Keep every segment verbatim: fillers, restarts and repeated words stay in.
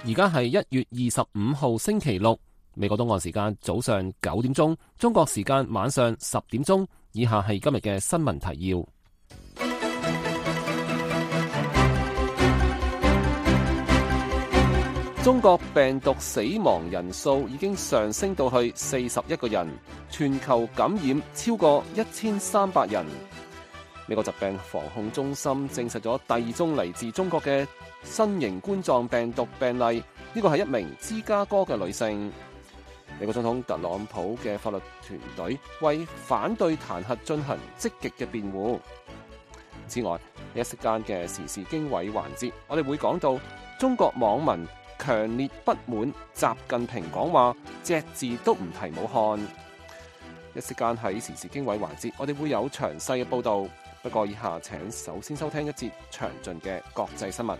而家係一月二十五號星期六，美國東岸時間早上九點鐘，中國時間晚上十點鐘。以下係今日嘅新聞提要。中國病毒死亡人數已經上升到去四十一個人，全球感染超過一千三百人。美國疾病防控中心證實咗第二宗嚟自中國嘅新型冠狀病毒病例，呢個係一名芝加哥嘅女性。美國總統特朗普嘅法律團隊為反對彈劾進行積極嘅辯護。此外，一息間嘅時事經緯環節，我哋會講到中國網民強烈不滿習近平講話隻字都唔提武漢。一息間喺時事經緯環節，我哋會有詳細嘅報道。不過以下請首先收聽一節詳盡嘅國際新聞。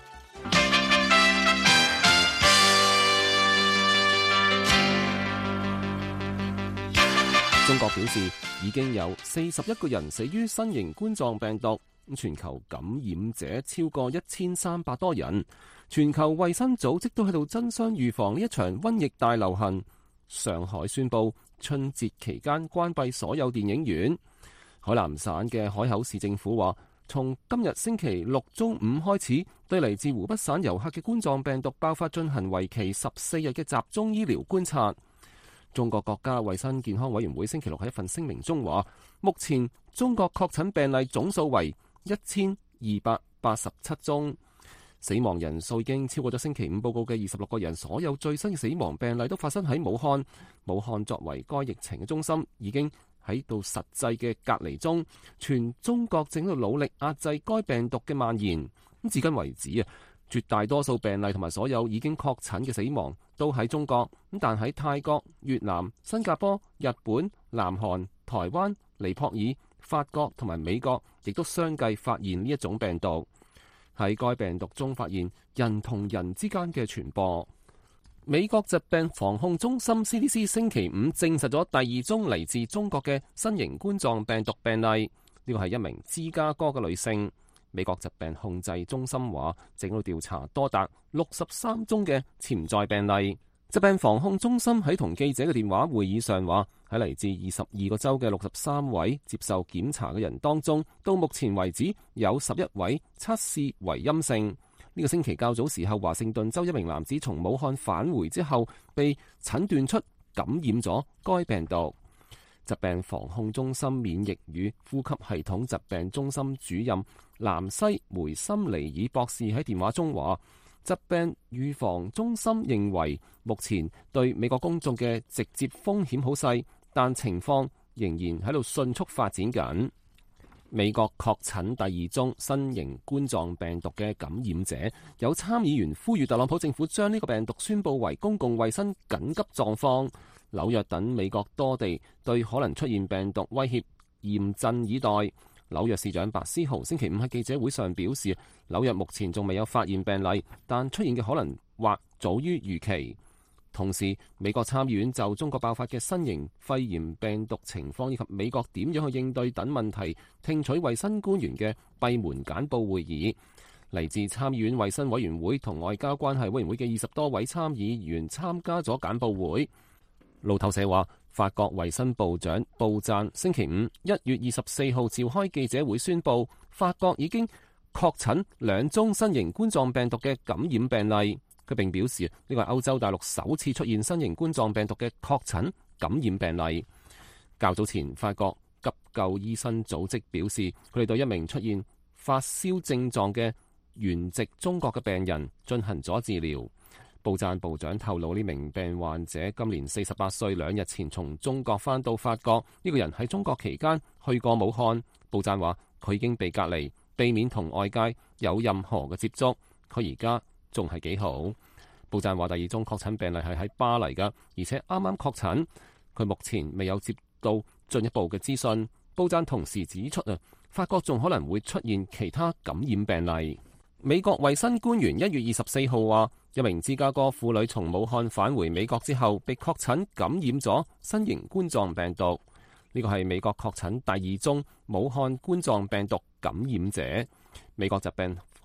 中國表示已經有四十一個人死於新型冠狀病毒，全球感染者超過一千三百多人。全球衛生組織都喺度爭相預防呢一場瘟疫大流行。上海宣布春節期間關閉所有電影院。海南省嘅海口市政府話，從今日星期六中午開始，對嚟自湖北省遊客嘅冠狀病毒爆發進行為期十四日嘅集中醫療觀察。中國國家衛生健康委員會星期六喺一份聲明中話，目前中國確診病例總數為一千二百八十七宗，死亡人數已經超過咗星期五報告嘅二十六個人。所有最新嘅死亡病例都發生喺武漢。武漢作為該疫情嘅中心，已經喺度實際嘅隔離中，全中國正喺度努力壓制該病毒嘅蔓延。咁至今為止啊，絕大多數病例同埋所有已經確診嘅死亡都喺中國。咁但喺泰國、越南、新加坡、日本、南韓、台灣、尼泊爾、法國同埋美國，亦都相繼發現呢一種病毒。喺該病毒中發現人同人之間嘅傳播。美國疾病防控中心 C D C 星期五證實咗第二宗嚟自中國嘅新型冠狀病毒病例，呢個係一名芝加哥嘅女性。美國疾病控制中心話，正喺度調查多達六十三宗嘅潛在病例。疾病防控中心喺同記者嘅電話會議上話，喺嚟自二十二個州嘅六十三位接受檢查嘅人當中，到目前為止有十一位測試為陰性。呢個星期較早時候，華盛頓州一名男子從武漢返回之後，被診斷出感染咗該病毒。疾病防控中心免疫與呼吸系統疾病中心主任南西梅森尼爾博士喺電話中話，疾病預防中心認為目前對美國公眾嘅直接風險好細，但情況仍然喺度迅速發展緊。美國確診第二宗新型冠狀病毒嘅感染者，有參議員呼籲特朗普政府將呢個病毒宣佈為公共衛生緊急狀況。紐約等美國多地對可能出現病毒威脅嚴陣以待。紐約市長白思豪星期五喺記者會上表示，紐約目前仲未有發現病例，但出現嘅可能或早於預期。同時，美國參議院就中國爆發嘅新型肺炎病毒情況以及美國點樣去應對等問題，聽取衛生官員嘅閉門簡報會議。嚟自參議院衛生委員會同外交關係委員會嘅二十多位參議員參加咗簡報會。路透社話，法國衛生部長布贊星期五一月二十四號召開記者會宣佈，法國已經確診兩宗新型冠狀病毒嘅感染病例。佢並表示，呢個係歐洲大陸首次出現新型冠狀病毒嘅確診感染病例。較早前，法國急救醫生組織表示，佢哋對一名出現發燒症狀嘅原籍中國嘅病人進行咗治療。布贊部長透露，呢名病患者今年四十八歲，兩日前從中國返到法國。呢個人喺中國期間去過武漢。布贊話佢已經被隔離，避免同外界有任何嘅接觸。佢而家仲係幾好。布贊話第二宗確診病例係喺巴黎㗎，而且啱啱確診。佢目前未有接到進一步嘅資訊。布贊同時指出啊，法國仲可能會出現其他感染病例。美國衛生官員一月二十四號話，一名芝加哥婦女從武漢返回美國之後，被確診感染咗新型冠狀病毒。呢個係美國確診第二宗武漢冠狀病毒感染者。美國疾病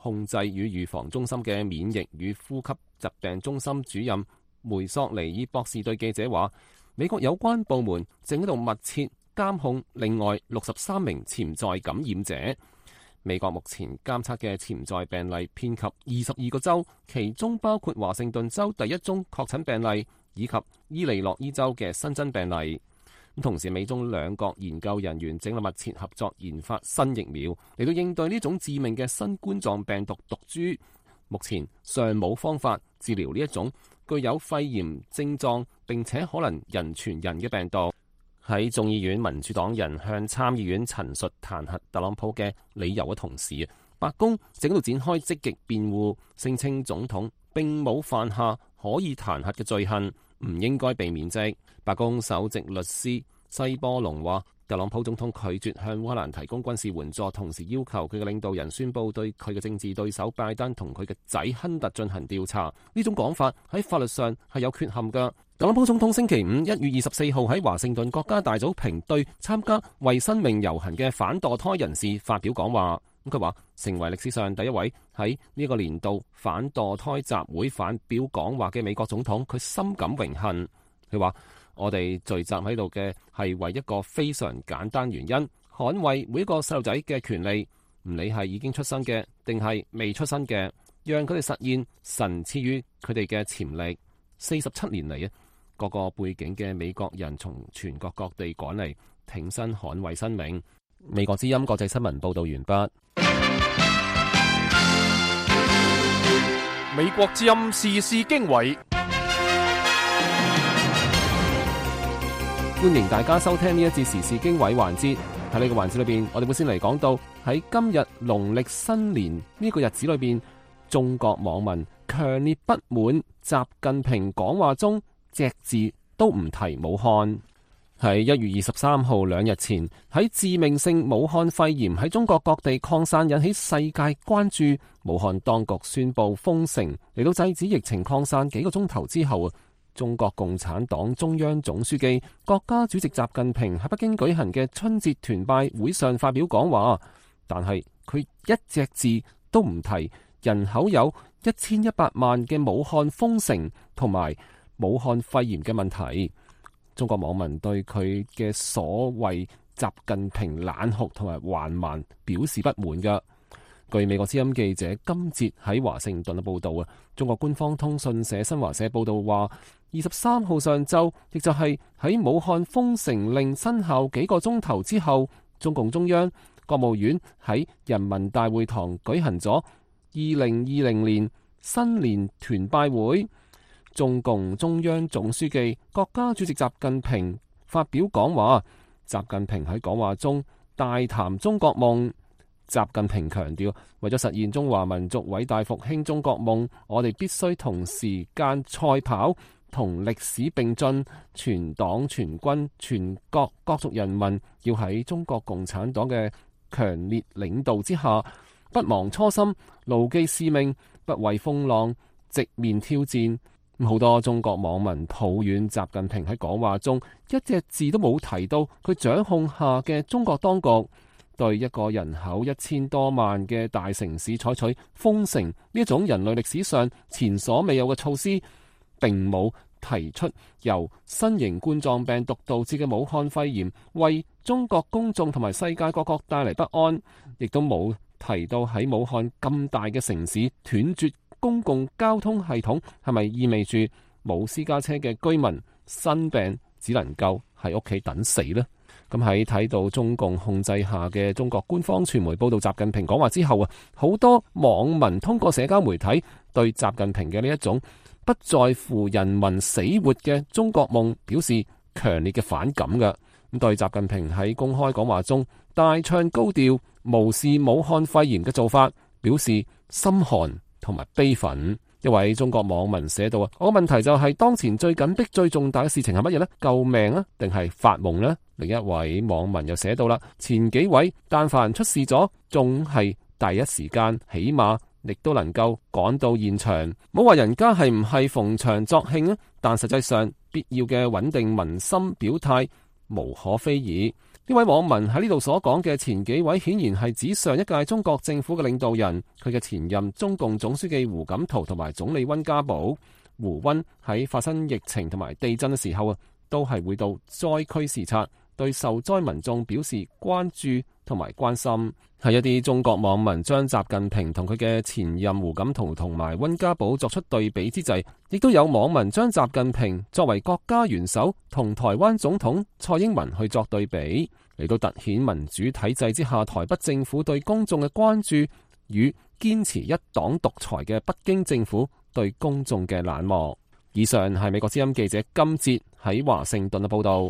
控制與預防中心嘅免疫與呼吸疾病中心主任梅索尼爾博士對記者話，美國有關部門正喺度密切監控另外六十三名潛在感染者。美國目前監測嘅潛在病例遍及二十二個州，其中包括華盛頓州第一宗確診病例以及伊利諾伊州嘅新增病例。同時，美中兩國研究人員正密切合作研發新疫苗，嚟到應對呢種致命嘅新冠狀病毒毒株。目前尚冇方法治療呢一種具有肺炎症狀並且可能人傳人嘅病毒。喺眾議院民主黨人向參議院陳述彈劾特朗普嘅理由嘅同時，白宮正喺度展開積極辯護，聲稱總統並冇犯下可以彈劾嘅罪行，唔應該被免職。白宮首席律師西波隆話，特朗普總統拒絕向烏克蘭提供軍事援助，同時要求佢嘅領導人宣布對佢嘅政治對手拜登同佢嘅仔亨特進行調查。呢種講法喺法律上係有缺陷㗎。特朗普總統星期五一月二十四號喺華盛頓國家大草坪對參加為生命遊行嘅反墮胎人士發表講話。咁佢話，成為歷史上第一位喺呢個年度反墮胎集會發表講話嘅美國總統，佢深感榮幸。佢話，我哋聚集喺度嘅係為一個非常簡單原因，捍衛每一個細路仔嘅權利，唔理係已經出生嘅定係未出生嘅，讓佢哋實現神賜予佢哋嘅潛力。四十七年嚟啊，各個背景嘅美國人從全國各地趕嚟挺身捍衛生命。美國之音國際新聞報道完畢。 美國之音時事經緯。 歡迎大家收聽呢一節時事經緯環節。喺呢個環節裏邊，我哋會先嚟講到喺今日農曆新年呢個日子裏邊，中國網民強烈不滿習近平講話中隻字都唔提武漢。喺一月二十三號兩日前，喺致命性武漢肺炎喺中國各地擴散引起世界關注，武漢當局宣布封城，嚟到制止疫情擴散幾個鐘頭之後啊，中國共產黨中央總書記、國家主席習近平喺北京舉行嘅春節團拜會上發表講話，但係佢一隻字都唔提人口有一千一百萬嘅武漢封城同埋武漢肺炎嘅問題。中國網民對佢嘅所謂習近平冷酷同埋緩慢表示不滿㗎。據美國之音記者金哲喺華盛頓嘅報道啊，中國官方通訊社新華社報道話，二十三號上晝，亦就係喺武漢封城令生效幾個鐘頭之後，中共中央、國務院喺人民大會堂舉行咗二零二零年新年團拜會。中共中央總書記、國家主席習近平發表講話，習近平喺講話中大談中國夢。習近平強調，為咗實現中華民族偉大復興中國夢，我哋必須同時間賽跑，同歷史並進，全黨全軍全國各族人民要喺中國共產黨嘅強烈領導之下，不忘初心，牢記使命，不畏風浪，直面挑戰。好多中國網民抱怨習近平喺講話中一隻字都冇提到佢掌控下嘅中國當局，對一個人口一千多萬嘅大城市採取封城呢一種人類歷史上前所未有嘅措施，並冇提出由新型冠狀病毒導致嘅武漢肺炎為中國公眾同埋世界各國帶嚟不安，亦都冇提到喺武漢咁大嘅城市斷絕公共交通系統係咪意味住冇私家車嘅居民生病只能夠喺屋企等死呢？咁喺睇到中共控制下嘅中國官方傳媒報道習近平講話之後啊，好多網民通過社交媒體對習近平嘅呢一種不在乎人民死活嘅中國夢表示強烈嘅反感嘅。咁對習近平喺公開講話中大唱高調無視武漢肺炎嘅做法表示心寒同埋悲憤。一位中國網民寫到啊，我個問題就係當前最緊迫最重大嘅事情係乜嘢呢？救命啊，定係發夢呢？另一位網民又寫到啦，前幾位但凡出事咗，仲係第一時間，起碼亦都能夠趕到現場。冇話人家係唔係逢場作興啊，但實際上必要嘅穩定民心表態無可非議。 呢位網民喺呢度所講嘅前幾位顯然係指上一屆中國政府嘅領導人，佢嘅前任中共總書記胡錦濤同埋總理溫家寶。胡溫喺發生疫情同埋地震嘅時候啊，都係會到災區視察，對受災民眾表示關注同埋關心。喺一啲中國網民將習近平同佢嘅前任胡錦濤同埋溫家寶作出對比之際，亦都有網民將習近平作為國家元首同台灣總統蔡英文去作對比，嚟到凸顯民主體制之下台北政府對公眾嘅關注與堅持一黨獨裁嘅北京政府對公眾嘅冷漠。以上係美國之音記者金哲喺華盛頓嘅報道。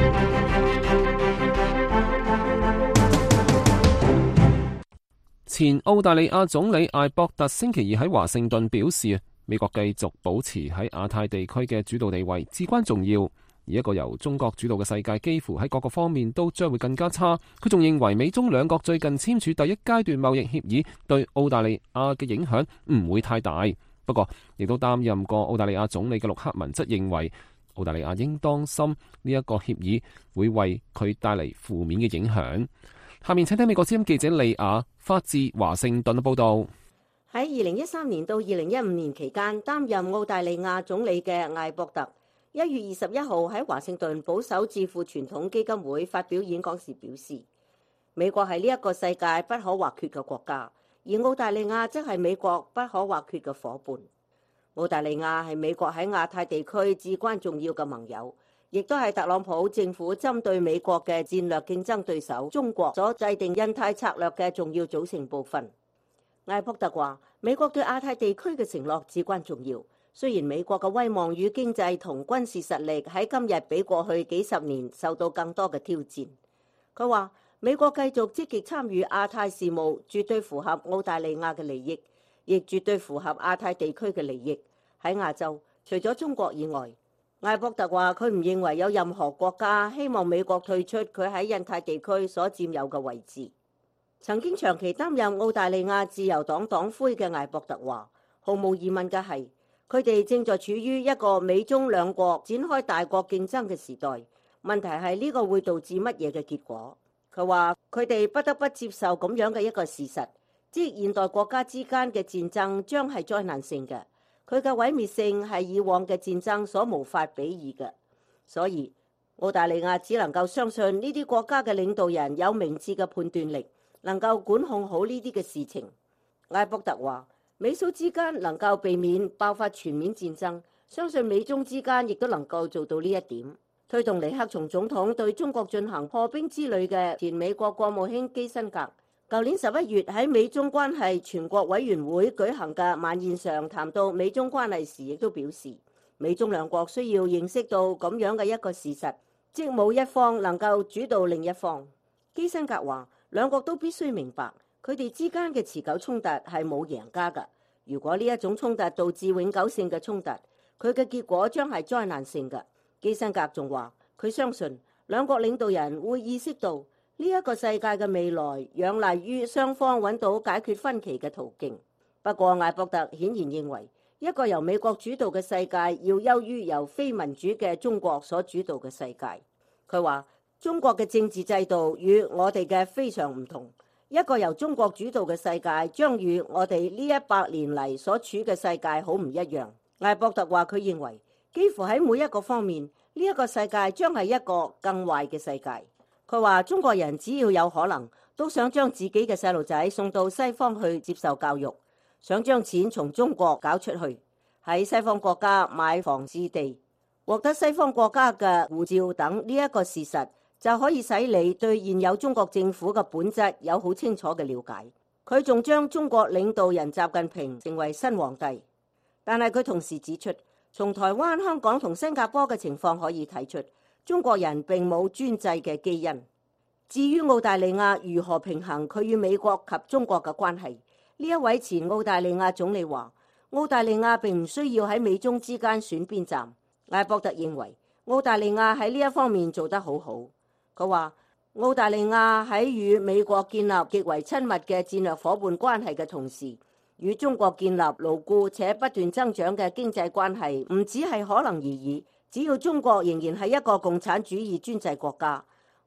前澳大利亞總理艾博特星期二喺華盛頓表示，美國繼續保持喺亞太地區嘅主導地位至關重要，而一個由中國主導嘅世界幾乎喺各個方面都將會更加差。佢仲認為美中兩國最近簽署第一階段貿易協議對澳大利亞嘅影響唔會太大。不過，亦都擔任過澳大利亞總理嘅陸克文則認為，澳大利亞應當心呢一個協議會為佢帶嚟負面嘅影響。下面請聽美國之音記者利亞發自華盛頓嘅報道。 喺二零一三年到二零一五年期間擔任澳大利亞總理嘅艾博特，一月二十一號喺華盛頓保守智庫傳統基金會發表演講時表示，美國係呢一個世界不可或缺嘅國家，而澳大利亞則係美國不可或缺嘅夥伴。澳大利亞係美國喺亞太地區至關重要嘅盟友，亦都係特朗普政府針對美國嘅戰略競爭對手中國所制定印太策略嘅重要組成部分。艾博特話，美國對亞太地區嘅承諾至關重要，雖然美國嘅威望與經濟同軍事實力喺今日比過去幾十年受到更多嘅挑戰。佢話，美國繼續積極參與亞太事務，絕對符合澳大利亞嘅利益，亦絕對符合亞太地區嘅利益。喺亞洲，除咗中國以外，艾博特話佢唔認為有任何國家希望美國退出佢喺印太地區所佔有嘅位置。曾經長期擔任澳大利亞自由黨黨魁嘅艾博特話，毫無疑問嘅係，佢哋正在處於一個美中兩國展開大國競爭嘅時代。問題係呢個會導致乜嘢嘅結果？佢話佢哋不得不接受咁樣嘅一個事實，即現代國家之間嘅戰爭將係災難性嘅。佢嘅毀滅性係以往嘅戰爭所無法比擬嘅，所以澳大利亞只能夠相信呢啲國家嘅領導人有明智嘅判斷力，能夠管控好呢啲嘅事情。艾博特話，美蘇之間能夠避免爆發全面戰爭，相信美中之間亦都能夠做到呢一點。推動尼克松總統對中國進行破冰之旅嘅前美國國務卿基辛格，舊年十一月喺美中關係全國委員會舉行嘅晚宴上談到美中關係時，亦都表示美中兩國需要認識到咁樣嘅一個事實，即冇一方能夠主導另一方。基辛格話，兩國都必須明白佢哋之間嘅持久衝突係冇贏家㗎。如果呢一種衝突導致永久性嘅衝突，佢嘅結果將係災難性嘅。基辛格仲話，佢相信兩國領導人會意識到呢一個世界嘅未來仰賴於雙方揾到解決分歧嘅途徑。不過艾博特顯然認為，一個由美國主導嘅世界要優於由非民主嘅中國所主導嘅世界。佢話中國嘅政治制度與我哋嘅非常唔同，一個由中國主導嘅世界將與我哋呢一百年嚟所處嘅世界好唔一樣。艾博特話佢認為幾乎喺每一個方面，呢一個世界將係一個更壞嘅世界。佢話中國人只要有可能，都想將自己嘅細路仔送到西方去接受教育，想將錢從中國搞出去，喺西方國家買房置地，獲得西方國家嘅護照等。呢一個事實就可以使你對現有中國政府嘅本質有好清楚嘅了解。佢仲將中國領導人習近平成為新皇帝，但係佢同時指出，從台灣、香港同新加坡嘅情況可以睇出，中國人並冇專制嘅基因。至於澳大利亞如何平衡佢與美國及中國嘅關係，呢一位前澳大利亞總理話，澳大利亞並唔需要喺美中之間選邊站。艾博特認為澳大利亞喺呢一方面做得好好。佢話澳大利亞喺與美國建立極為親密嘅戰略夥伴關係嘅同時，與中國建立牢固且不斷增長嘅經濟關係，唔只係可能而已。只要中國仍然係一個共產主義專制國家，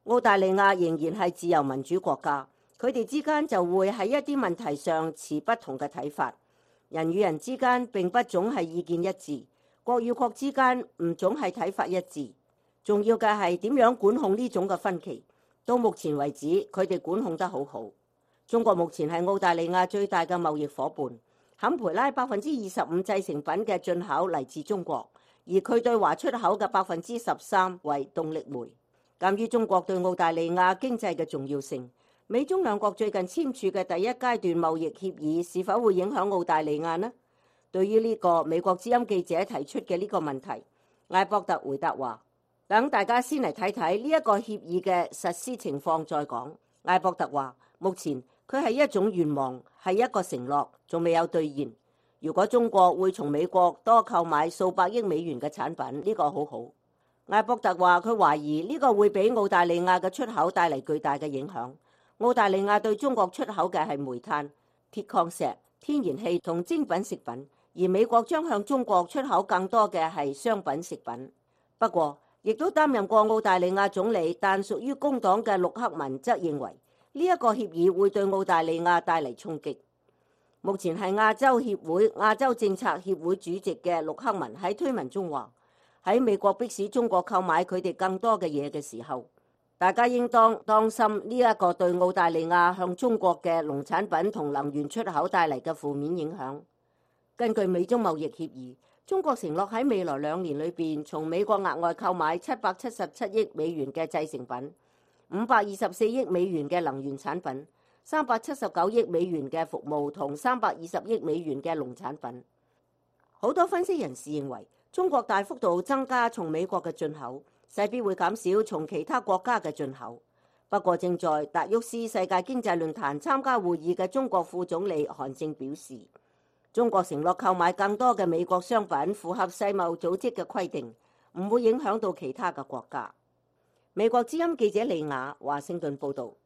澳大利亞仍然係自由民主國家，佢哋之間就會喺一啲問題上持不同嘅睇法。人與人之間並不總係意見一致，國與國之間唔總係睇法一致。重要嘅係點樣管控呢種嘅分歧。到目前為止，佢哋管控得好好。中國目前係澳大利亞最大嘅貿易夥伴，坎培拉百分之二十五製成品嘅進口嚟自中國，而佢對華出口嘅百分之十三為動力煤。鑑於中國對澳大利亞經濟嘅重要性，美中兩國最近簽署嘅第一階段貿易協議是否會影響澳大利亞呢？對於呢個美國之音記者提出嘅呢個問題，艾博特回答話：等大家先嚟睇睇呢一個協議嘅實施情況再講。艾博特話：目前佢係一種願望，係一個承諾，仲未有兌現。如果中國會從美國多購買數百億美元嘅產品，呢個好好。艾博特話：佢懷疑呢個會俾澳大利亞嘅出口帶嚟巨大嘅影響。澳大利亞對中國出口嘅係煤炭、鐵礦石、天然氣同精品食品，而美國將向中國出口更多嘅係商品食品。不過，亦都擔任過澳大利亞總理但屬於工黨嘅陸克文則認為呢一個協議會對澳大利亞帶嚟衝擊。目前係亞洲協會亞洲政策協會主席嘅陸克文喺推文中話：喺美國迫使中國購買佢哋更多嘅嘢嘅時候，大家應當當心呢一個對澳大利亞向中國嘅農產品同能源出口帶嚟嘅負面影響。根據美中貿易協議，中國承諾喺未來兩年裏邊從美國額外購買七百七十七億美元嘅製成品、五百二十四億美元嘅能源產品、三百七十九億美元嘅服務同三百二十億美元嘅農產品。好多分析人士認為，中國大幅度增加從美國嘅進口，勢必會減少從其他國家嘅進口。不過，正在達沃斯世界經濟論壇參加會議嘅中國副總理韓正表示，中國承諾購買更多嘅美國商品，符合世貿組織嘅規定，唔會影響到其他嘅國家。美國之音記者李雅華盛頓報導。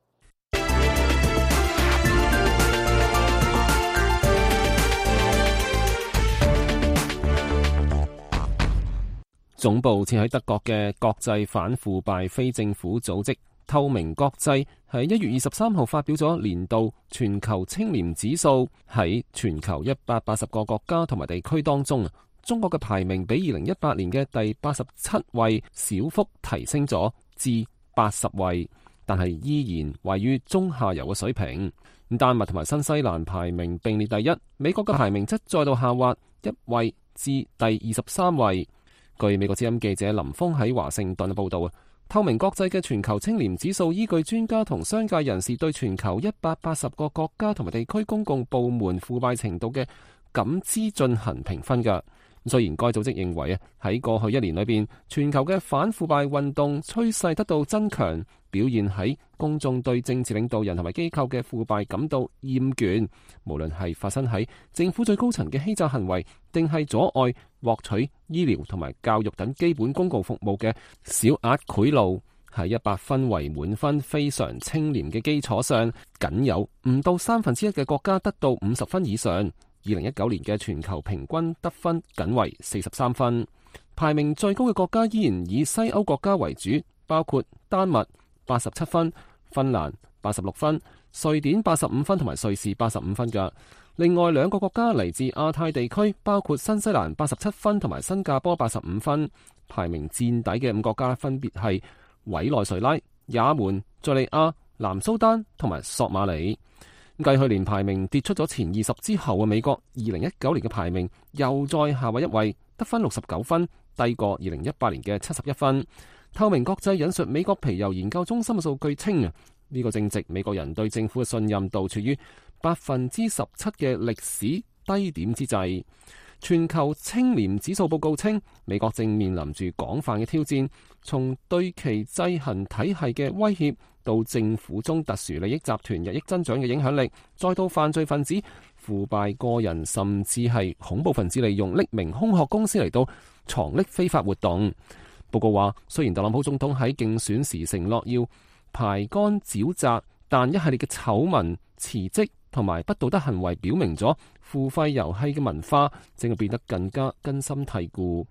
總部設喺德國嘅國際反腐敗非政府組織透明國際喺一月二十三號發表咗年度全球清廉指數，喺全球一百八十個國家同埋地區當中，中國嘅排名比二零一八年嘅第八十七位小幅提升咗至八十位，但係依然位於中下游嘅水平。丹麥同埋新西蘭排名並列第一，美國嘅排名則再度下滑一位至第二十三位。據美國之音記者林峰喺華盛頓嘅報道啊，透明國際嘅全球清廉指數依據專家同商界人士對全球一百八十個國家同埋地區公共部門腐敗程度嘅感知進行評分㗎。雖然該組織認為啊，喺過去一年裏邊，全球嘅反腐敗運動趨勢得到增強，表現喺公眾對政治領導人同埋機構嘅腐敗感到厭倦，無論係發生喺政府最高層嘅欺詐行為，定係阻礙獲取醫療同埋教育等基本公共服務嘅小額賄賂，喺一百分為滿分非常清廉嘅基礎上，僅有唔到三分之一嘅國家得到五十分以上。二零一九年嘅全球平均得分僅為四十三分，排名最高嘅國家依然以西歐國家為主，包括丹麥八十七分、芬蘭八十六分、瑞典八十五分同埋瑞士八十五分㗎。另外兩個國家嚟自亞太地區，包括新西蘭八十七分同埋新加坡八十五分。排名墊底嘅五國家分別係委內瑞拉、也門、敘利亞、南蘇丹同埋索馬里。繼去年排名跌出咗前二十之後嘅美國，二零一九年嘅排名又再下滑一位，得分六十九分，低過二零一八年嘅七十一分。透明國際引述美國皮尤研究中心嘅數據稱啊，呢個正值美國人對政府嘅信任度處於百分之十七嘅歷史低點之際。全球清廉指數報告稱，美國正面臨住廣泛嘅挑戰，從對其制衡體系嘅威脅，到政府中特殊利益集團日益增長嘅影響力，再到犯罪分子、腐敗個人，甚至係恐怖分子利用匿名空殼公司嚟到藏匿非法活動。報告話，雖然特朗普總統喺競選時承諾要排乾沼澤，但一系列嘅醜聞、辭職同埋不道德行為表明咗付費遊戲嘅文化正係變得更加根深蒂固。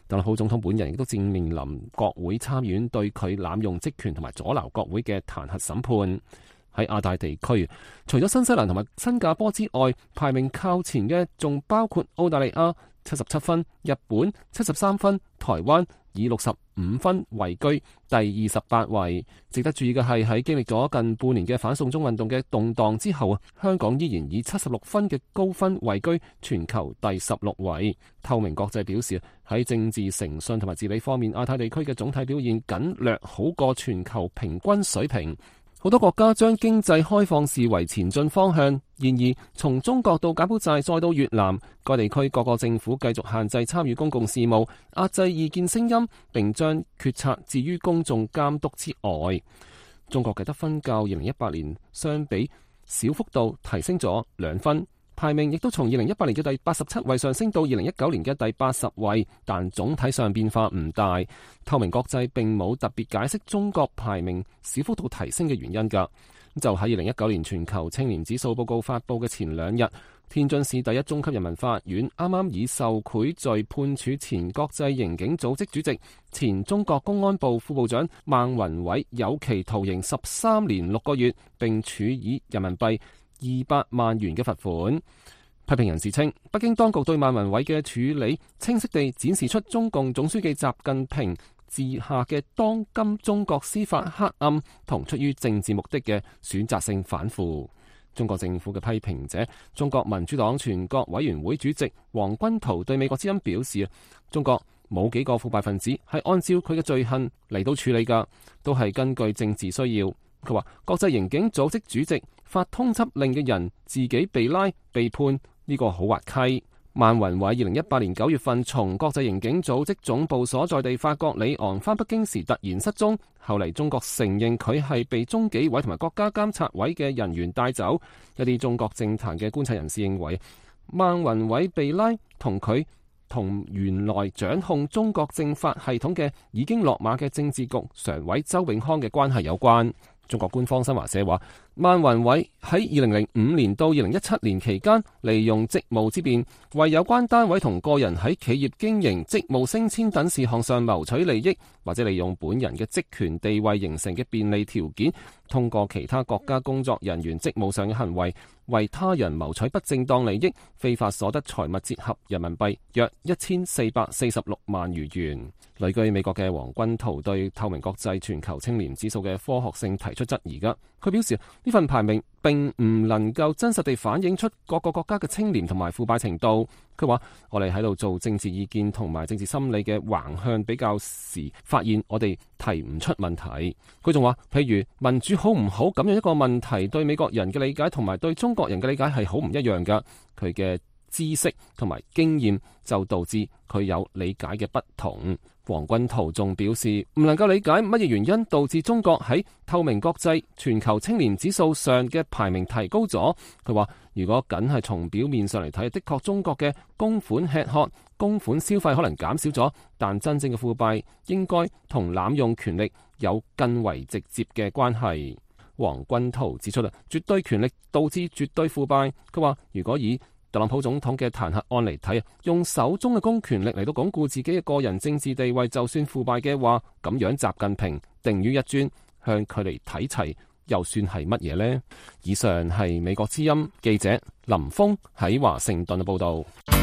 特朗普總統本人亦都正面臨國會參議院對佢濫用職權同埋阻撓國會嘅彈劾審判。喺亞太地區，除咗新西蘭同埋新加坡之外，排名靠前嘅仲包括澳大利亞七十七分、日本七十三分、台灣以六十五分位居第二十八位。值得注意嘅係，喺經歷咗近半年嘅反送中運動嘅動盪之後啊，香港依然以七十六分嘅高分位居全球第十六位。透明國際表示，喺政治誠信同埋治理方面，亞太地區嘅總體表現僅略好過全球平均水平。好多國家將經濟開放視為前進方向，然而從中國到柬埔寨再到越南，該地區各個政府繼續限制參與公共事務，壓制異見聲音，並將決策置於公眾監督之外。中國嘅得分較二零一八年相比小幅度提升咗兩分，排名亦都從二零一八年嘅第八十七位上升到二零一九年嘅第八十位，但總體上變化唔大。透明國際並冇特別解釋中國排名小幅度提升嘅原因㗎。就喺二零一九年全球青年指數報告發佈嘅前兩日，天津市第一中級人民法院啱啱以受賄罪判處前國際刑警組織主席、前中國公安部副部長孟宏偉有期徒刑十三年六個月，並處以人民幣二百萬元嘅罰款。批評人士稱，北京當局對孟宏偉嘅處理清晰地展示出中共總書記習近平治下嘅當今中國司法黑暗同出於政治目的嘅選擇性反腐。中國政府嘅批評者，中國民主黨全國委員會主席黃軍濤對美國之音表示，中國冇幾個腐敗分子係按照佢嘅罪行嚟到處理㗎，都係根據政治需要。佢話國際刑警組織主席發通緝令嘅人自己被拉被判，呢個好滑稽。孟宏偉二零一八年九月份從國際刑警組織總部所在地法國里昂返北京時突然失蹤，後嚟中國承認佢係被中紀委同埋國家監察委嘅人員帶走。一啲中國政壇嘅觀察人士認為，孟宏偉被拉同佢同原來掌控中國政法系統嘅已經落馬嘅政治局常委周永康嘅關係有關。中國官方新華社話，孟宏偉喺二零零五年到二零一七年期間，利用職務之便，為有關單位同個人喺企業經營、職務升遷等事項上謀取利益，或者利用本人嘅職權地位形成嘅便利條件，通過其他國家工作人員職務上嘅行為，為他人謀取不正當利益，非法所得財物折合人民幣約一千四百四十六萬餘元。旅居美國嘅黃軍濤對透明國際全球青年指數嘅科學性提出質疑㗎。佢表示呢份排名並唔能夠真實地反映出各個國家嘅清廉同埋腐敗程度。佢話我哋喺度做政治意見同埋政治心理嘅橫向比較時，發現我哋提唔出問題。佢仲話，譬如民主好唔好咁樣一個問題，對美國人嘅理解同埋對中國人嘅理解係好唔一樣㗎。佢嘅知識同埋經驗就導致佢有理解嘅不同。黃軍濤仲表示唔能夠理解乜嘢原因導致中國喺透明國際全球青年指數上嘅排名提高咗。佢話如果僅係從表面上嚟睇，的確中國嘅公款吃喝、公款消費可能減少咗，但真正嘅腐敗應該同濫用權力有更為直接嘅關係。黃軍濤指出啦，絕對權力導致絕對腐敗。佢話如果以特朗普總統嘅彈劾案嚟睇啊，用手中嘅公權力嚟到鞏固自己嘅個人政治地位，就算腐敗嘅話，咁樣習近平定於一尊，向佢嚟睇齊，又算係乜嘢呢？以上係美國之音記者林峰喺華盛頓嘅報道。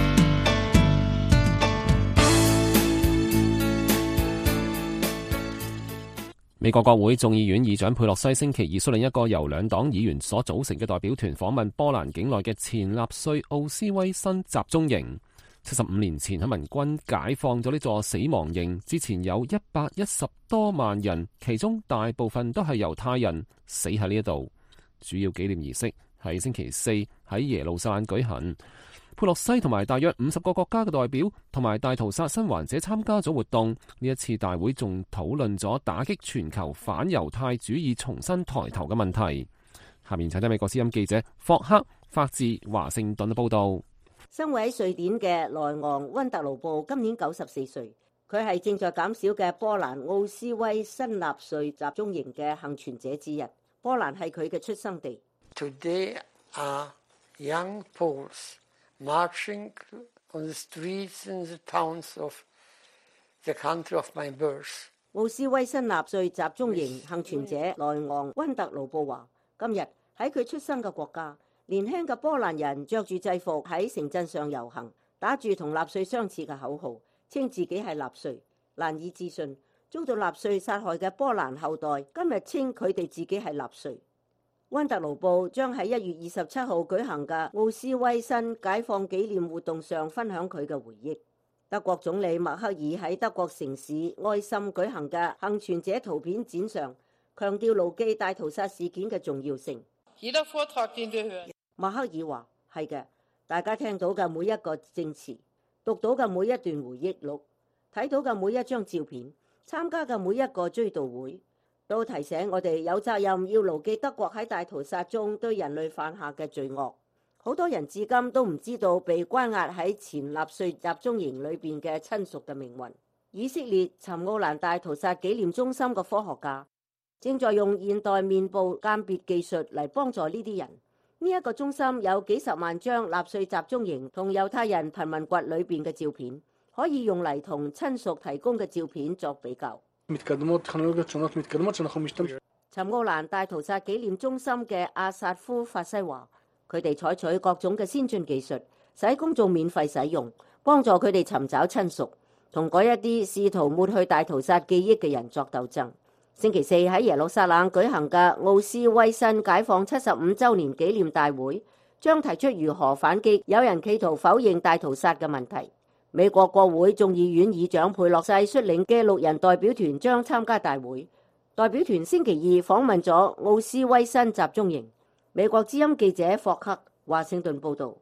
美國國會眾議院議長佩洛西星期二率領一個由兩黨議員所組成嘅代表團訪問波蘭境內嘅前納粹奧斯威辛集中營。七十五年前喺民軍解放咗呢座死亡營之前，有一百一十多萬人，其中大部分都係猶太人，死喺呢一度。主要紀念儀式喺星期四喺耶路撒冷舉行。佩洛西同埋大約五十個國家嘅代表同埋大屠殺生還者參加咗活動。呢一次大會仲討論咗打擊全球反猶太主義重新抬頭嘅問題。下面請聽美國之音記者霍克發自華盛頓嘅報道。 生活喺瑞典嘅萊昂溫特魯布今年九十四歲，佢係正在減少嘅波蘭奧斯威辛納粹集中營嘅幸存者之一。波蘭係佢嘅出生地。 Today are young Poles marching on the streets in the towns of the country of my birth。 奧斯威辛納粹集中營幸存者萊昂溫特魯布話：今日喺佢出生嘅國家，年輕嘅波蘭人着住制服喺城鎮上遊行，打住同納粹相似嘅口號，稱自己係納粹。難以置信，遭到納粹殺害嘅波蘭後代，今日稱佢哋自己係納粹。溫特魯布將喺一月二十七號舉行嘅奧斯威辛解放紀念活動上分享佢嘅回憶。德國總理默克爾喺德國城市愛森舉行嘅幸存者圖片展上，強調牢記大屠殺事件嘅重要性。默克爾話：係嘅，大家聽到嘅每一個證詞，讀到嘅每一段回憶錄，睇到嘅每一張照片，參加嘅每一個追悼會，都提醒我哋有責任要牢記德國喺大屠殺中對人類犯下嘅罪惡。好多人至今都唔知道被關押喺前納粹集中營裏邊嘅親屬嘅命運。以色列尋奧蘭大屠殺紀念中心嘅科學家正在用現代面部鑑別技術嚟幫助呢啲人。呢、這、一個中心有幾十萬張納粹集中營同猶太人貧民窟裏邊嘅照片，可以用嚟同親屬提供嘅照片作比較。尋奧蘭大屠殺紀念中心嘅阿薩夫法西話：佢哋採取各種嘅先進技術，使公眾免費使用，幫助佢哋尋找親屬，同嗰一啲試圖抹去大屠殺記憶嘅人作鬥爭。星期四喺耶路撒冷舉行嘅奧斯威辛解放七十五週年紀念大會，將提出如何反擊有人企圖否認大屠殺嘅問題。美國國會眾議院議長佩洛西率領嘅六人代表團將參加大會。代表團星期二訪問咗奧斯威辛集中營。美國之音記者霍克華盛頓報道。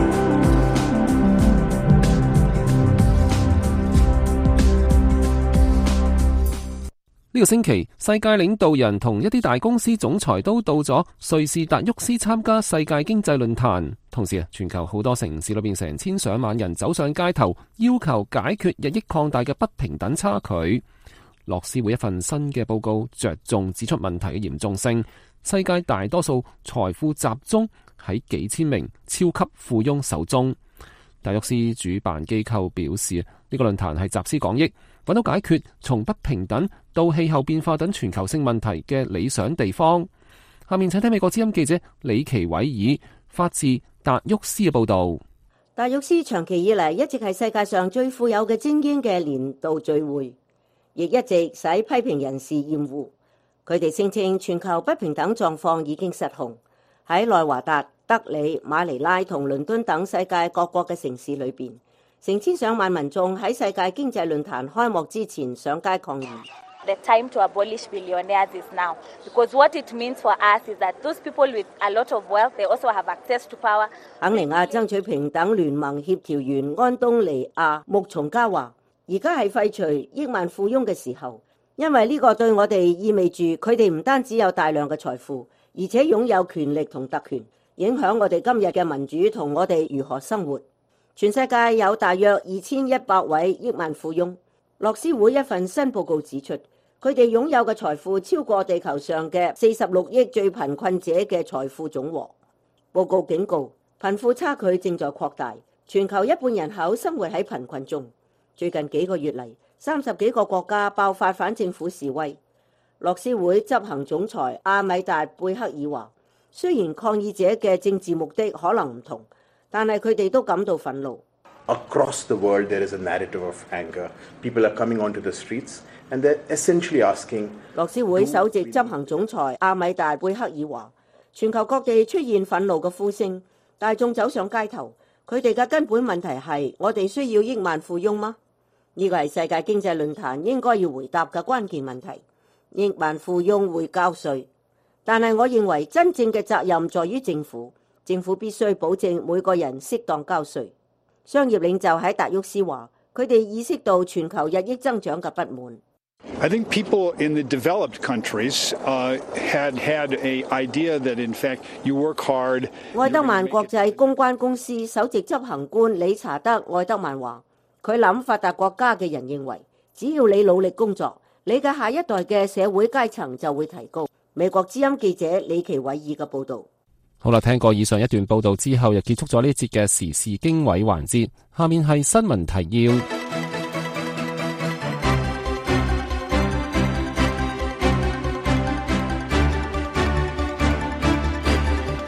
呢個星期，世界領導人同一啲大公司總裁都到咗瑞士達沃斯參加世界經濟論壇。同時啊，全球好多城市裏邊成千上萬人走上街頭，要求解決日益擴大嘅不平等差距。樂施會一份新嘅報告着重指出問題嘅嚴重性。世界大多數財富集中喺幾千名超級富翁手中。達沃斯主辦機構表示，呢個論壇係集思廣益，揾到解決從不平等到氣候變化等全球性問題嘅理想地方。下面請聽美國之音記者李奇偉爾發自達沃斯嘅報導。 達沃斯長期以嚟一直係世界上最富有嘅精英嘅年度聚會，亦一直使批評人士厭惡。佢哋聲稱全球不平等狀況已經失控。喺內華達、德里、馬尼拉同倫敦等世界各國嘅城市裏邊，成千上萬民眾喺世界經濟論壇開幕之前上街抗議。 The time to abolish billionaires is now, because what it means for us is that those people with a lot of wealth, they also have access to power. 肯尼亞爭取平等聯盟協調員安東尼亞穆松加話：而家係廢除億萬富翁嘅時候。因為呢個對我哋意味住佢哋唔單止有大量嘅財富，而且擁有權力同特權，影響我哋今日嘅民主同我哋如何生活。全世界有大約二千一百位億萬富翁。樂施會一份新報告指出，佢哋擁有嘅財富超過地球上嘅四十六億最貧困者嘅財富總和。報告警告，貧富差距正在擴大，全球一半人口生活喺貧困中。最近幾個月嚟，三十幾個國家爆發反政府示威。樂施會執行總裁阿米達貝克爾話：雖然抗議者嘅政治目的可能唔同，但係佢哋都感到憤怒。 Across the world, there is a narrative of anger. People are coming onto the streets, and they're essentially asking. 樂施會首席執行總裁阿米達貝克爾話：全球各地出現憤怒嘅呼聲，大眾走上街頭。佢哋嘅根本問題係：我哋需要億萬富翁嗎？呢個係世界經濟論壇應該要回答嘅關鍵問題。億萬富翁會交稅，但係我認為真正嘅責任在於政府。政府必須保證每個人適當交稅。商業領袖喺達沃斯話：佢哋意識到全球日益增長嘅不滿。 I think people in the developed countries uh, had had a idea that in fact you work hard. 愛德曼國際公關公司首席執行官理查德·愛德曼話：佢諗發達國家嘅人認為，只要你努力工作，你嘅下一代嘅社會階層就會提高。美國之音記者李奇偉爾嘅報導。 好啦，聽過以上一段報導之後，就結束咗呢一節嘅時事經緯環節。下面係新聞提要。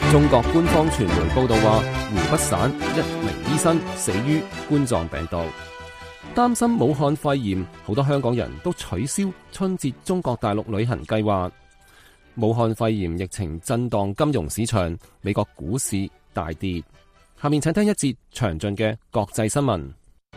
中國官方傳媒報道話，湖北省一名醫生死於冠狀病毒。擔心武漢肺炎，好多香港人都取消春節中國大陸旅行計劃。武漢肺炎疫情震盪金融市場，美國股市大跌。下面請聽一節詳盡嘅國際新聞。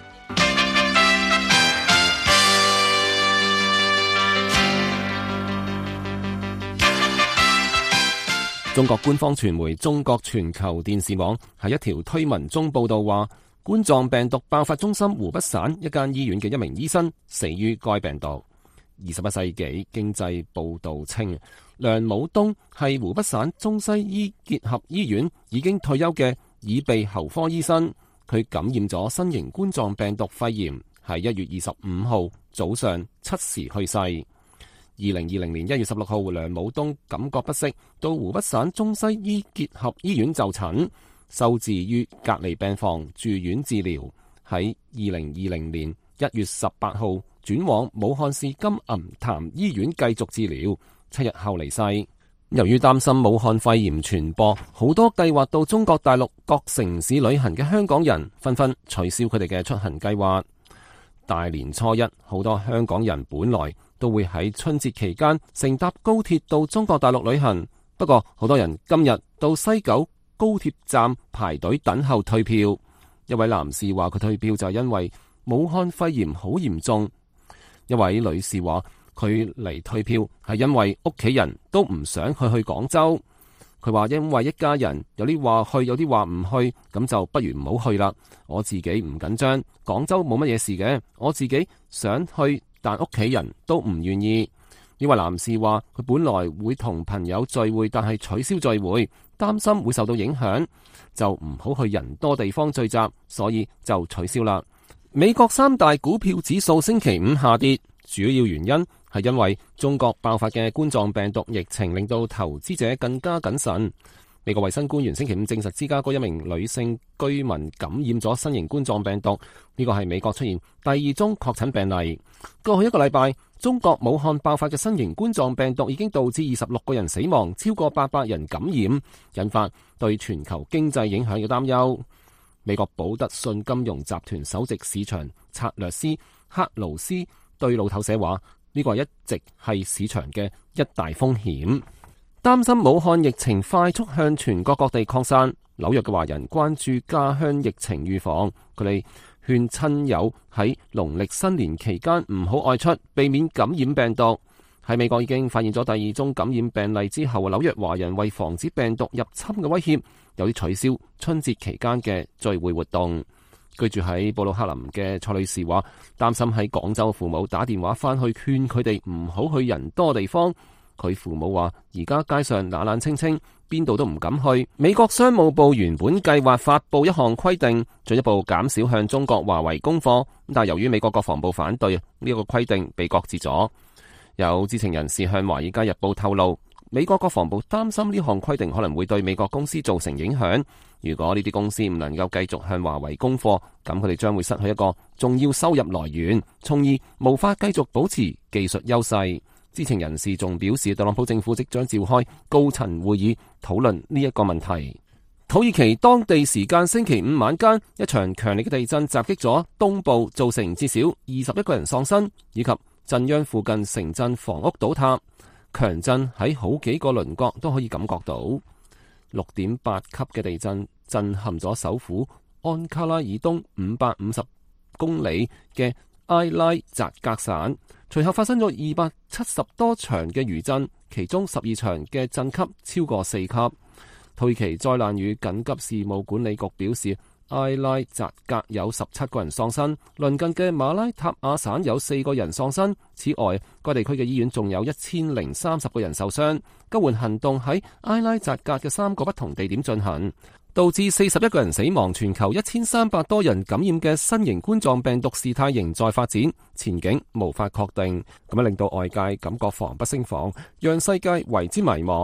中國官方傳媒中國全球電視網喺一條推文中報道話，冠狀病毒爆發中心湖北省一間醫院嘅一名醫生死於該病毒。二十一世紀經濟報道稱，梁武東係湖北省中西醫結合醫院已經退休嘅耳鼻喉科醫生，佢感染咗新型冠狀病毒肺炎，喺一月二十五號早上七時去世。二零二零年一月十六號，梁武東感覺不適，到湖北省中西醫結合醫院就診，收治於隔離病房住院治療。喺二零二零年一月十八號轉往武漢市金銀潭醫院繼續治療，七日後離世。由於擔心武漢肺炎傳播，好多計劃到中國大陸各城市旅行嘅香港人紛紛取消佢哋嘅出行計劃。大年初一，好多香港人本來都會喺春節期間乘搭高鐵到中國大陸旅行，不過好多人今日到西九高鐵站排隊等候退票。一位男士話佢退票就係因為武漢肺炎好嚴重。一位女士話佢嚟退票係因為屋企人都唔想佢去廣州。佢話因為一家人有啲話去，有啲話唔去，咁就不如唔好去啦。我自己唔緊張，廣州冇乜嘢事嘅，我自己想去，但屋企人都唔願意。呢位男士話佢本來會同朋友聚會，但係取消聚會，擔心會受到影響，就唔好去人多地方聚集，所以就取消啦。美國三大股票指數星期五下跌，主要原因係因為中國爆發嘅冠狀病毒疫情令到投資者更加謹慎。美國衛生官員星期五證實芝加哥一名女性居民感染咗新型冠狀病毒，呢個係美國出現第二宗確診病例。過去一個禮拜，中國武漢爆發嘅新型冠狀病毒已經導致二十六個人死亡，超過八百人感染，引發對全球經濟影響嘅擔憂。美國保德信金融集團首席市場策略師克勞斯對路透社話，呢個一直係市場嘅一大風險。擔心武漢疫情快速向全國各地擴散，紐約嘅華人關注家鄉疫情預防，佢哋勸親友喺農曆新年期間唔好外出，避免感染病毒。喺美國已經發現咗第二宗感染病例之後，紐約華人為防止病毒入侵嘅威脅，有啲取消春節期間嘅聚會活動。居住喺布魯克林嘅蔡女士話，擔心喺廣州父母打電話翻去勸佢哋唔好去人多地方。佢父母話而家街上冷冷清清，邊度都唔敢去。美國商務部原本計劃發布一項規定，進一步減少向中國華為供貨，但由於美國國防部反對，呢個規定被擱置咗。有知情人士向華爾街日報透露，美國國防部擔心呢項規定可能會對美國公司造成影響。如果呢啲公司唔能夠繼續向華為供貨，咁佢哋將會失去一個重要收入來源，從而無法繼續保持技術優勢。知情人士仲表示，特朗普政府即將召開高層會議討論呢一個問題。土耳其當地時間星期五晚間，一場強烈嘅地震襲擊咗東部，造成至少二十一個人喪生，以及震央附近城鎮房屋倒塌。強震喺好幾個鄰國都可以感覺到。六點八級嘅地震震撼咗首府安卡拉以東五百五十公里嘅埃拉扎格省，隨後發生咗二百七十多場嘅餘震，其中十二場嘅震級超過四級。土耳其災難與緊急事務管理局表示，埃拉扎格有十七個人喪生，鄰近嘅馬拉塔亞省有四個人喪生。此外，該地區嘅醫院仲有一千零三十個人受傷。救援行動喺埃拉扎格嘅三個不同地點進行，導致四十一個人死亡。全球一千三百多人感染嘅新型冠狀病毒事態仍在發展，前景無法確定，咁樣令到外界感覺防不勝防，讓世界為之迷茫。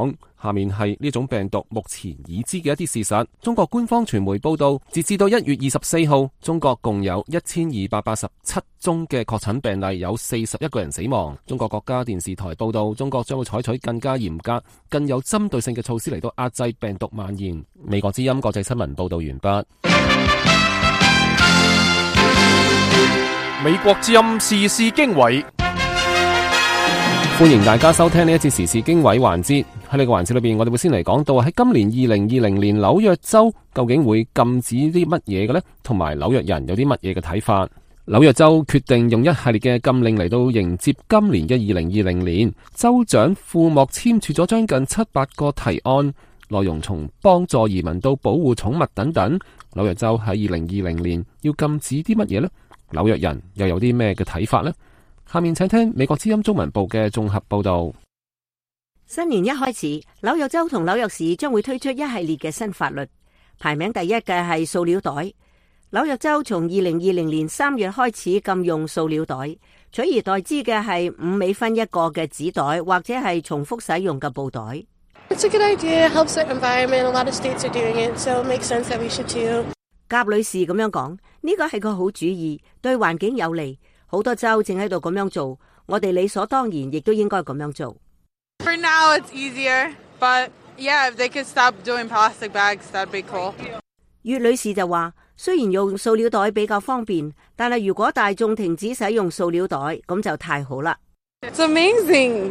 下面係呢種病毒目前已知嘅一啲事實。中國官方傳媒報道，截至到一月二十四號，中國共有一千二百八十七宗嘅確診病例，有四十一個人死亡。中國國家電視台報道，中國將會採取更加嚴格、更有針對性嘅措施嚟到壓制病毒蔓延。美國之音國際新聞報道完畢。 美國之音時事經緯， 歡迎大家收聽呢一次時事經緯環節。喺呢個環節裏邊，我哋會先嚟講到喺今年二零二零年紐約州究竟會禁止啲乜嘢嘅呢？同埋紐約人有啲乜嘢嘅睇法？紐約州決定用一系列嘅禁令嚟到迎接今年嘅二零二零年。州長庫莫簽署咗將近七百個提案，內容從幫助移民到保護寵物等等。紐約州喺二零二零年要禁止啲乜嘢呢？紐約人又有啲咩嘅睇法呢？下面請聽美國之音中文部嘅綜合報道。 新年一開始，紐約州同紐約市將會推出一系列嘅新法律，排名第一嘅係塑料袋。紐約州從二零二零年三月開始禁用塑料袋，取而代之嘅係五美分一個嘅紙袋，或者係重複使用嘅布袋。 It's a good idea. Helps the environment. A lot of states are doing it, so it makes sense that we should too. 甲女士咁樣講，呢個係個好主意，對環境有利。好多州正喺度咁樣做，我哋理所當然亦都應該咁樣做。 For now, it's easier, but yeah, if they could stop doing plastic bags, that'd be cool. 月女士就話，雖然用塑料袋比較方便，但係如果大眾停止使用塑料袋，咁就太好啦。 It's amazing.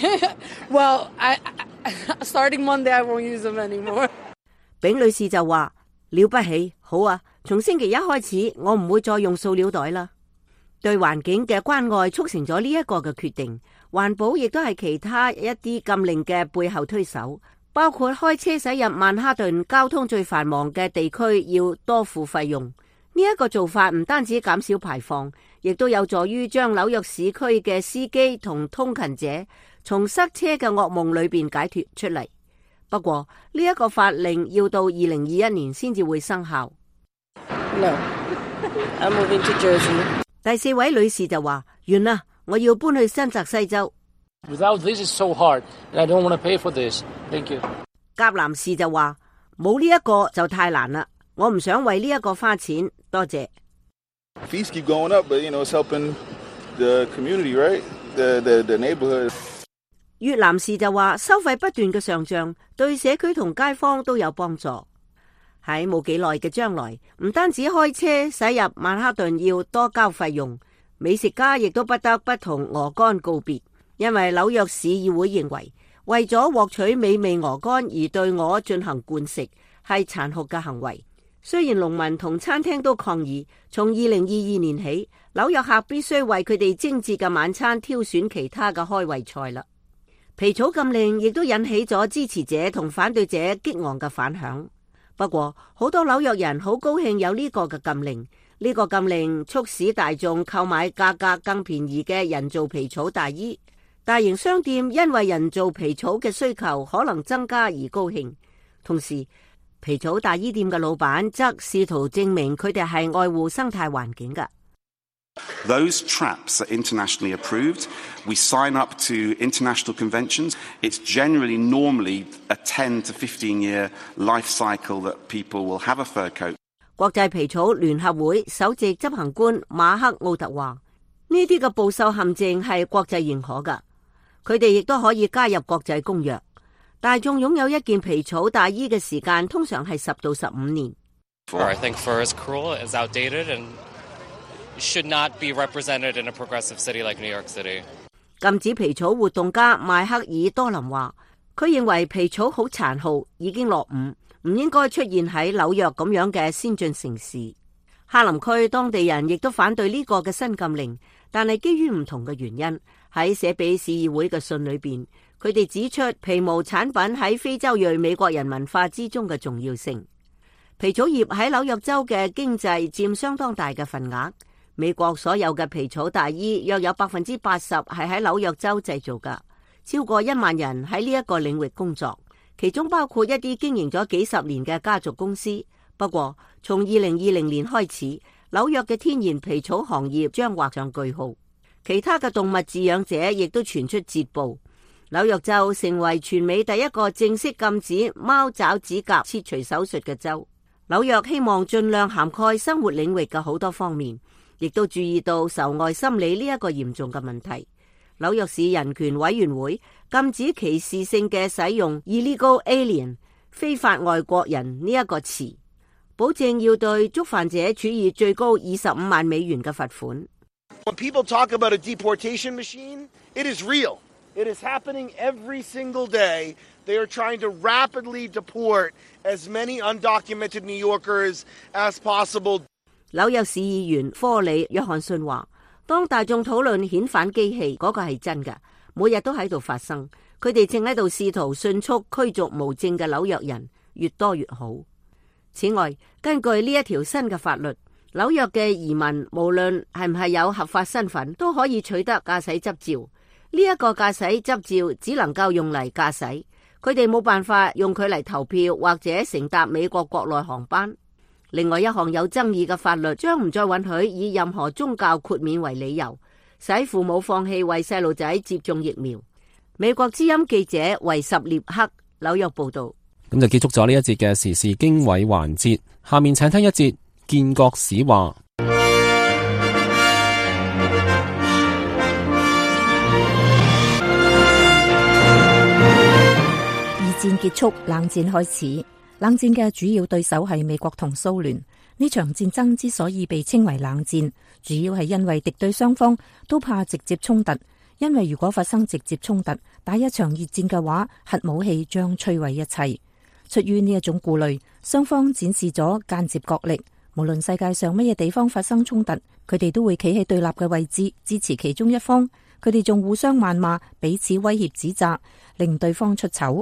Well, I, I, starting Monday, I won't use them anymore. 丙女士就話，了不起，好啊，從星期一開始，我唔會再用塑料袋啦。對環境嘅關愛促成咗呢一個嘅決定，環保亦都係其他一啲禁令嘅背後推手，包括開車駛入曼哈頓交通最繁忙嘅地區要多付費用。呢、這、一個做法唔單止減少排放，亦都有助於將紐約市區嘅司機同通勤者從塞車嘅噩夢裏邊解脫出嚟。不過呢一個法令要到二零二一年先至會生效。 No, I'm moving to Jersey. 第四位女士就話：完啦，我要搬去新澤西州。 Without this is so hard, and I don't want to pay for this. Thank you. 甲男士就話：冇呢一個就太難啦，我唔想為呢一個花錢，多謝。 Fees keep going up, but you know it's helping the community, right? The the the neighborhood. 越男士就話：收費不斷嘅上漲，對社區同街坊都有幫助。喺冇幾耐嘅將來，唔單止開車駛入曼哈頓要多交費用，美食家亦都不得不同鵝肝告別，因為紐約市議會認為，為咗獲取美味鵝肝而對鵝進行灌食，係殘酷嘅行為。雖然農民同餐廳都抗議，從二零二二年起，紐約客必須為佢哋精緻嘅晚餐挑選其他嘅開胃菜啦。皮草禁令亦都引起咗支持者同反對者激昂嘅反響。不過，好多紐約人好高興有呢個嘅禁令。呢個禁令促使大眾購買價格更便宜嘅人造皮草大衣。大型商店因為人造皮草嘅需求可能增加而高興。同時，皮草大衣店嘅老闆則試圖證明佢哋係愛護生態環境㗎。 Those traps are internationally approved. We sign up to international conventions. It's generally normally a ten to fifteen year life cycle that people will have a fur coat. 國際皮草聯合會首席執行官馬克奧特話：呢啲嘅捕獸陷阱係國際認可㗎，佢哋亦都可以加入國際公約。大眾擁有一件皮草大衣嘅時間通常係十到十五年。 I think fur is cruel, is outdated, and should not be represented in a progressive city like New York City. 禁止皮草活動家邁克爾多林話：佢認為皮草好殘酷，已經落伍，唔應該出現喺紐約咁樣嘅先進城市。哈林區當地人亦都反對呢個嘅新禁令，但係基於唔同嘅原因，喺寫俾市議會嘅信裏邊，佢哋指出皮毛產品喺非洲裔美國人文化之中嘅重要性。皮草業喺紐約州嘅經濟佔相當大嘅份額。美國所有嘅皮草大衣約有百分之八十係喺紐約州製造㗎，超過一萬人喺呢一個領域工作，其中包括一啲經營咗幾十年嘅家族公司。不過，從二零二零年開始，紐約嘅天然皮草行業將畫上句號。其他嘅動物飼養者亦都傳出捷報。 紐約州成為全美第一個正式禁止貓爪指甲切除手術嘅州。紐約希望盡量涵蓋生活領域嘅好多方面，亦都注意到仇外心理呢一個嚴重嘅問題。紐約市人權委員會禁止歧視性嘅使用 illegal alien 非法外國人呢一個詞，保證要對觸犯者處以最高二十五萬美元嘅罰款。 When people talk about a deportation machine, it is real. It is happening every single day. They are trying to rapidly deport as many undocumented New Yorkers as possible. 紐約市議員科里約翰遜話，當大眾討論遣返機器，嗰個係真嘅，每日都喺度發生。佢哋正喺度試圖迅速驅逐無證嘅紐約人，越多越好。此外，根據呢一條新嘅法律，紐約嘅移民無論係唔係有合法身份，都可以取得駕駛執照。呢一個駕駛執照只能夠用嚟駕駛，佢哋冇辦法用佢嚟投票或者乘搭美國國內航班。另外一項有爭議嘅法律將唔再允許以任何宗教豁免為理由，使父母放棄為細路仔接種疫苗。美國之音記者維什列克紐約報道。 咁就結束咗呢一節嘅時事經緯環節，下面請聽一節建國史話。 二戰結束，冷戰開始。冷戰嘅主要對手係美國同蘇聯。呢場戰爭之所以被稱為冷戰，主要係因為敵對雙方都怕直接衝突，因為如果發生直接衝突，打一場熱戰嘅話，核武器將摧毀一切。出於呢一種顧慮，雙方展示咗間接角力。無論世界上乜嘢地方發生衝突，佢哋都會企喺對立嘅位置，支持其中一方。佢哋仲互相謾罵，彼此威脅指責，令對方出醜。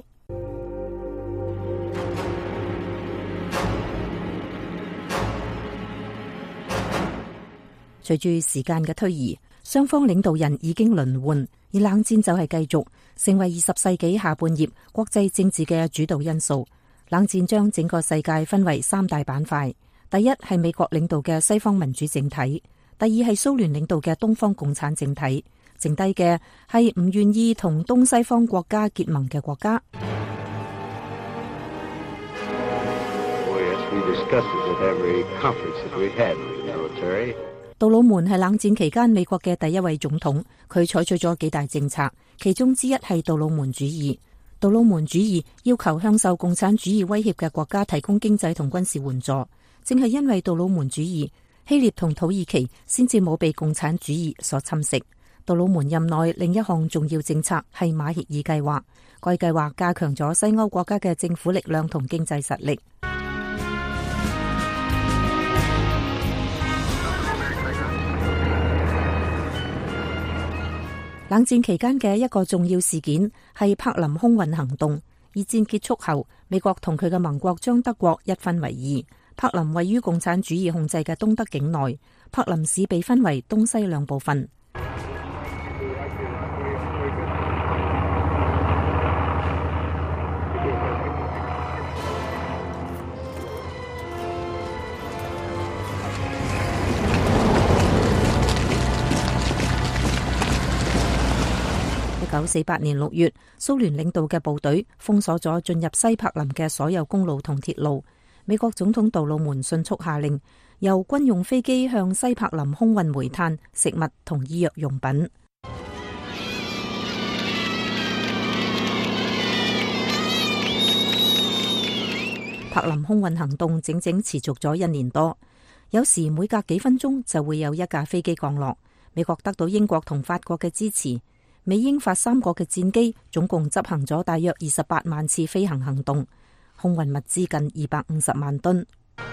隨住時間嘅推移，雙方領導人已經輪換，而冷戰就係繼續成為二十世紀下半葉國際政治嘅主導因素。冷戰將整個世界分為三大板塊，第一係美國領導嘅西方民主政體，第二係蘇聯領導嘅東方共產政體，剩低嘅係唔願意同東西方國家結盟嘅國家。杜魯門係冷戰期間美國嘅第一位總統，佢採取咗幾大政策，其中之一係杜魯門主義。杜魯門主義要求向受共產主義威脅嘅國家提供經濟同軍事援助，正係因為杜魯門主義，希臘同土耳其先至冇被共產主義所侵蝕。杜魯門任內另一項重要政策係馬歇爾計劃，該計劃加強咗西歐國家嘅政府力量同經濟實力。冷戰期間嘅一個重要事件係柏林空運行動。二戰結束後，美國同佢嘅盟國將德國一分為二。柏林位於共產主義控制嘅東德境內，柏林市被分為東西兩部分。一九四八年六月，蘇聯領導嘅部隊封鎖咗進入西柏林嘅所有公路同鐵路。美國總統杜魯門迅速下令，由軍用飛機向西柏林空運煤炭、食物同醫藥用品。柏林空運行動整整持續咗一年多，有時每隔幾分鐘就會有一架飛機降落。美國得到英國同法國嘅支持。美英法三國嘅戰機總共執行咗大約二十八萬次飛行行動，空運物資近二百五十萬噸。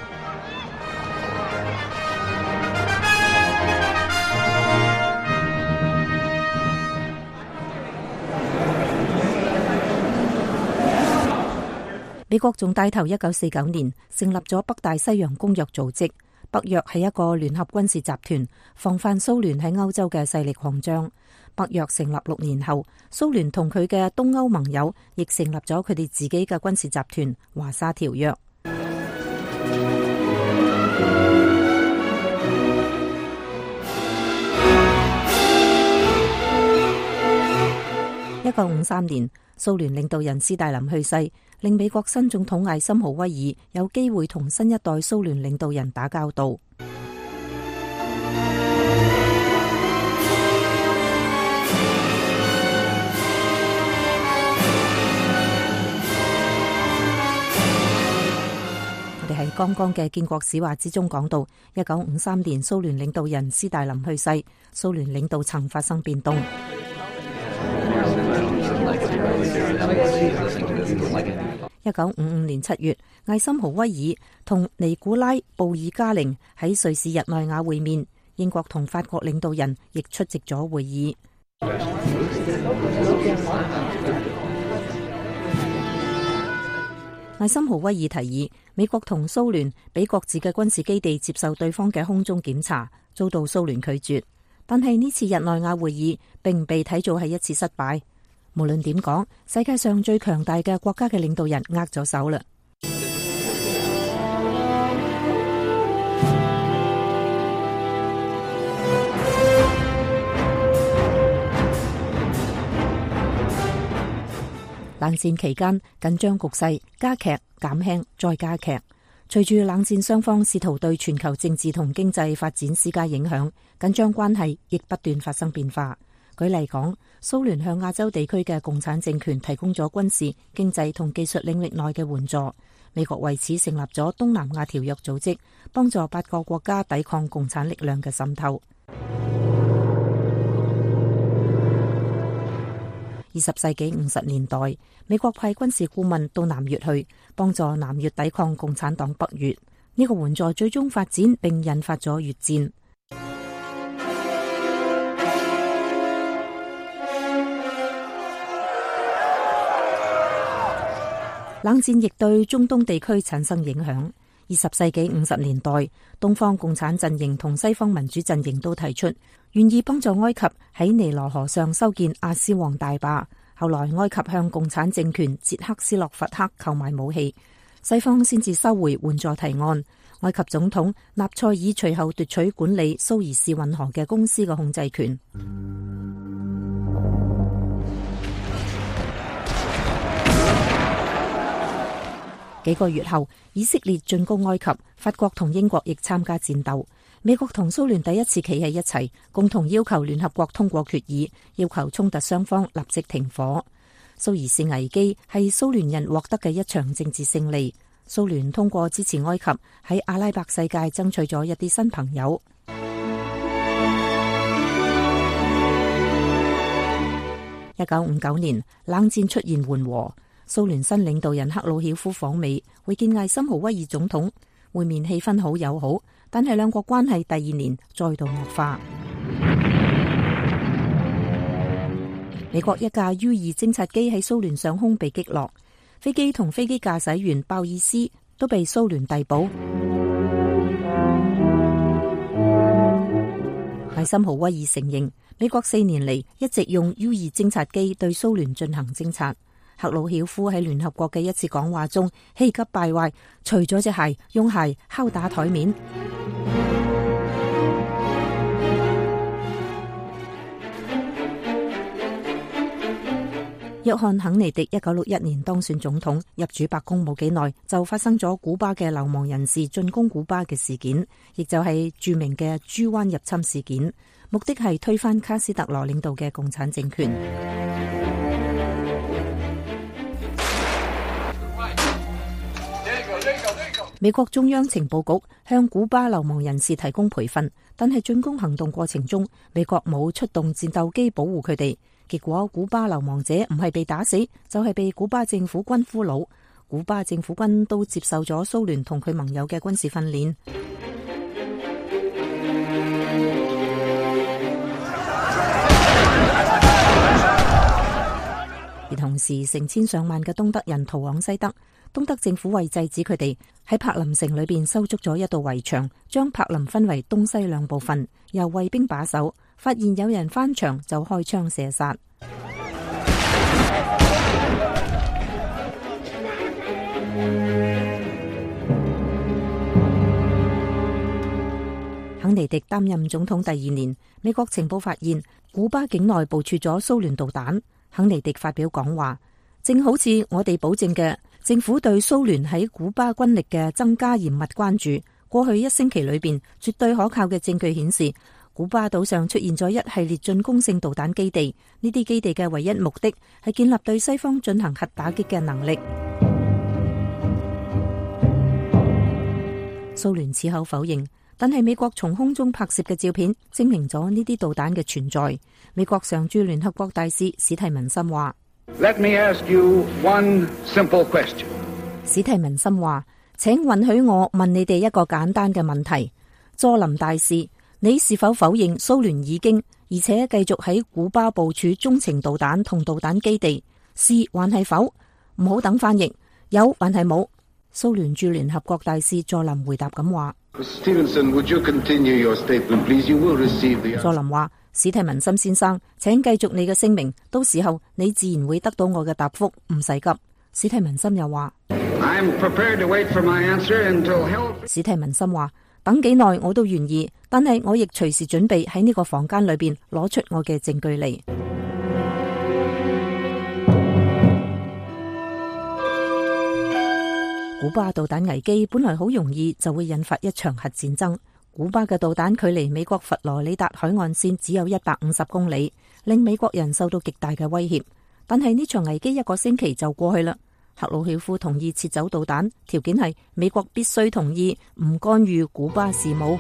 美國仲帶頭一九四九年成立咗北大西洋公約組織，北約係一個聯合軍事集團，防範蘇聯喺歐洲嘅勢力擴張。北約成立六年後，蘇聯同佢嘅東歐盟友亦成立咗佢哋自己嘅軍事集團華沙條約。一一九五三年，蘇聯領導人斯大林去世，令美國新總統艾森豪威爾有機會同新一代蘇聯領導人打交道。我哋喺剛剛嘅建國史話之中講到，一九五三年蘇聯領導人斯大林去世，蘇聯領導層發生變動。一九五五年七月，艾森豪威爾同尼古拉布爾加寧喺瑞士日內瓦會面，英國同法國領導人亦出席咗會議。艾森豪威爾提議美國同蘇聯俾各自嘅軍事基地接受對方嘅空中檢查，遭到蘇聯拒絕。但係呢次日內瓦會議並唔被睇做係一次失敗。無論點講，世界上最強大嘅國家嘅領導人握咗手啦。冷戰期間，緊張局勢加劇、減輕、再加劇。隨住冷戰雙方試圖對全球政治同經濟發展施加影響，緊張關係亦不斷發生變化。舉例講，蘇聯向亞洲地區嘅共產政權提供咗軍事、經濟同技術領域內嘅援助。美國為此成立咗東南亞條約組織，幫助八個國家抵抗共產力量嘅滲透。二十世紀五十年代，美國派軍事顧問到南越去，幫助南越抵抗共產黨北越。呢個援助最終發展並引發咗越戰。冷戰亦對中東地區產生影響。二十世紀五十年代，東方共產陣營同西方民主陣營都提出願意幫助埃及喺尼羅河上修建阿斯旺大壩。後來埃及向共產政權捷克斯洛伐克購買武器，西方先至收回援助提案。埃及總統納賽爾隨後奪取管理蘇伊士運河嘅公司嘅控制權。幾個月後，以色列進攻埃及，法國同英國亦參加戰鬥。美國同蘇聯第一次企喺一齊，共同要求聯合國通過決議，要求衝突雙方立即停火。蘇伊士危機係蘇聯人獲得嘅一場政治勝利。蘇聯通過支持埃及喺阿拉伯世界爭取咗一啲新朋友。一九五九年，冷戰出現緩和。蘇聯新領導人赫魯曉夫訪美，會見艾森豪威爾總統，會面氣氛好友好，但係兩國關係第二年再度惡化。美國一架 U 二偵察機喺蘇聯上空被擊落，飛機同飛機駕駛員鮑爾斯都被蘇聯逮捕。艾森豪威爾承認，美國四年嚟一直用 U 二偵察機對蘇聯進行偵察。赫魯曉夫喺聯合國嘅一次講話中氣急敗壞，除咗隻鞋，用鞋敲打台面。約翰肯尼迪一九六一年當選總統，入主白宮冇幾耐，就發生咗古巴嘅流亡人士進攻古巴嘅事件，亦就係著名嘅豬灣入侵事件，目的係推翻卡斯特羅領導嘅共產政權。美國中央情報局向古巴流亡人士提供培訓，但係進攻行動過程中，美國冇出動戰鬥機保護佢哋。結果，古巴流亡者唔係被打死，就係被古巴政府軍俘虜。古巴政府軍都接受咗蘇聯同佢盟友嘅軍事訓練。而同時，成千上萬嘅東德人逃往西德。東德政府為制止佢哋，喺柏林城裏邊修築咗一道圍牆，將柏林分為東西兩部分，由衛兵把守。發現有人翻牆就開槍射殺。肯尼迪擔任總統第二年，美國情報發現古巴境內部署咗蘇聯導彈。 肯尼迪發表講話，正好似我哋保證嘅，政府對蘇聯喺古巴軍力嘅增加嚴密關注。過去一星期裏邊，絕對可靠嘅證據顯示，古巴島上出現咗一系列進攻性導彈基地。呢啲基地嘅唯一目的係建立對西方進行核打擊嘅能力。蘇聯此後否認，但係美國從空中拍攝嘅照片證明咗呢啲導彈嘅存在。美國常駐聯合國大使史提文森話：Let me ask you one simple question。史提文森話：請允許我問你哋一個簡單嘅問題。佐林大使，你是否否認蘇聯已經而且繼續喺古巴部署中程導彈同導彈基地？是還係否？唔好等翻譯，有還係冇？蘇聯駐聯合國大使佐林回答咁話。佐林話：史提文森先生，請繼續你嘅聲明，到時候你自然會得到我嘅答覆，唔使急。史提文森又話：史提文森話：等幾耐我都願意，但係我亦隨時準備喺呢個房間裏邊攞出我嘅證據嚟。古巴導彈危機本來好容易就會引發一場核戰爭。古巴嘅導彈距離美國佛羅里達海岸線只有一百五十公里，令美國人受到極大嘅威脅。但係呢場危機一個星期就過去啦。赫魯曉夫同意撤走導彈，條件係美國必須同意唔干預古巴事務。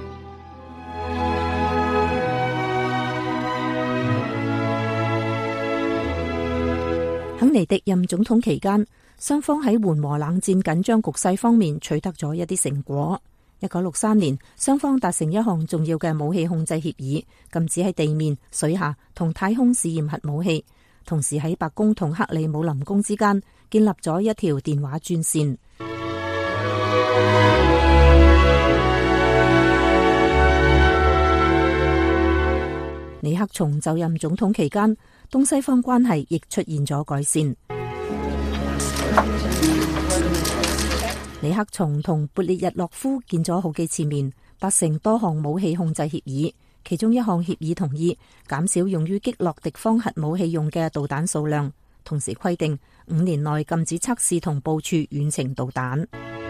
肯尼迪任總統期間，雙方喺緩和冷戰緊張局勢方面取得咗一啲成果。一九六三年，雙方達成一項重要嘅武器控制協議，禁止喺地面、水下同太空試驗核武器。同時喺白宮同克里姆林宮之間建立咗一條電話專線。尼克松就任總統期間，東西方關係亦出現咗改善。尼克松同勃列日諾夫見咗好幾次面，達成多項武器控制協議。其中一項協議同意減少用於擊落敵方核武器用嘅導彈數量，同時規定五年內禁止測試同部署遠程導彈。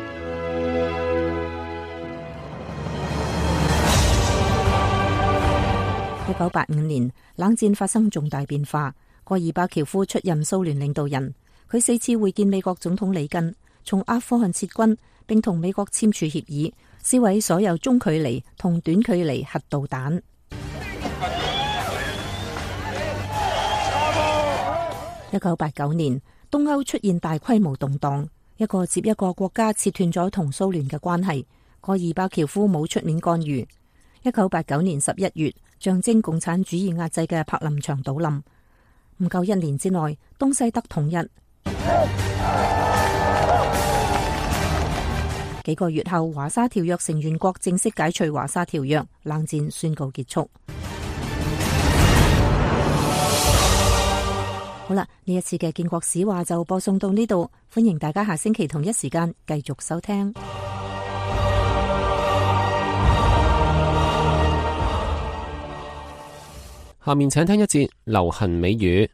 一九八五年，冷戰發生重大變化，戈爾巴喬夫出任蘇聯領導人，佢四次會見美國總統里根，從阿富汗撤軍，並同美國簽署協議，銷毀所有中距離同短距離核導彈。一九八九年，東歐出現大規模動盪，一個接一個國家切斷咗同蘇聯嘅關係。戈爾巴喬夫冇出面干預。一九八九年十一月，象徵共產主義壓制嘅柏林牆倒冧，唔夠一年之內，東西德統一。幾個月後，華沙條約成員國正式解除華沙條約，冷戰宣告結束。好啦，呢一次嘅建國史話就播送到呢度，歡迎大家下星期同一時間繼續收聽。 下面請聽一節流行美語。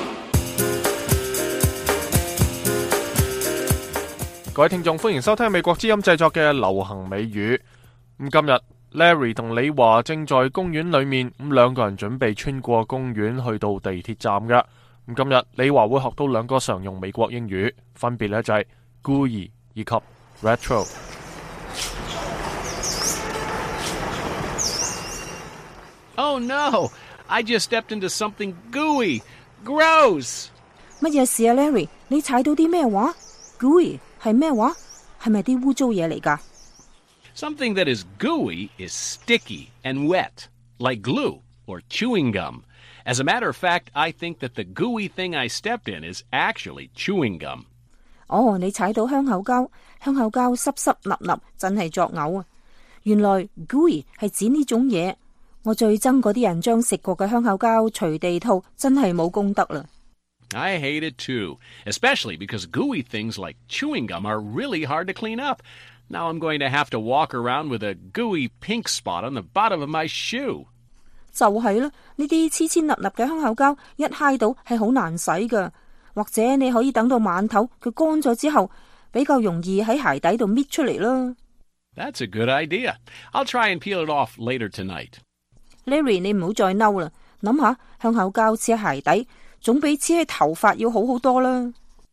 各位聽眾，歡迎收聽美國之音製作嘅流行美語。咁今日 Larry 同李華正在公園裏面，咁兩個人準備穿過公園去到地鐵站噶。咁今日李華會學到兩個常用美國英語，分別咧就係 gooey 以及 retro。 Oh no! I just stepped into something gooey. Gross! 乜嘢事啊 Larry？ 你踩到啲咩話 ？gooey 係咩話？係咪啲污糟嘢嚟㗎？ Something that is gooey is sticky and wet, like glue or chewing gum. As a matter of fact, I think that the gooey thing I stepped in is actually chewing gum. 哦，你踩到香口膠，香口膠濕濕立立，真係作嘔啊！原來 gooey 係指呢種嘢。我最憎嗰啲人將食過嘅香口膠隨地吐，真係冇公德啦。 I hate it too, especially because gooey things like chewing gum are really hard to clean up. Now I'm going to have to walk around with a gooey pink spot on the bottom of my shoe. 就係啦，呢啲黐黐立立嘅香口膠一揩到係好難洗噶，或者你可以等到晚頭佢乾咗之後，比較容易喺鞋底度搣出嚟啦。 That's a good idea. I'll try and peel it off later tonight. Larry， 你唔好再嬲啦，諗下香口膠黐喺鞋底，總比黐喺頭髮要好好多啦。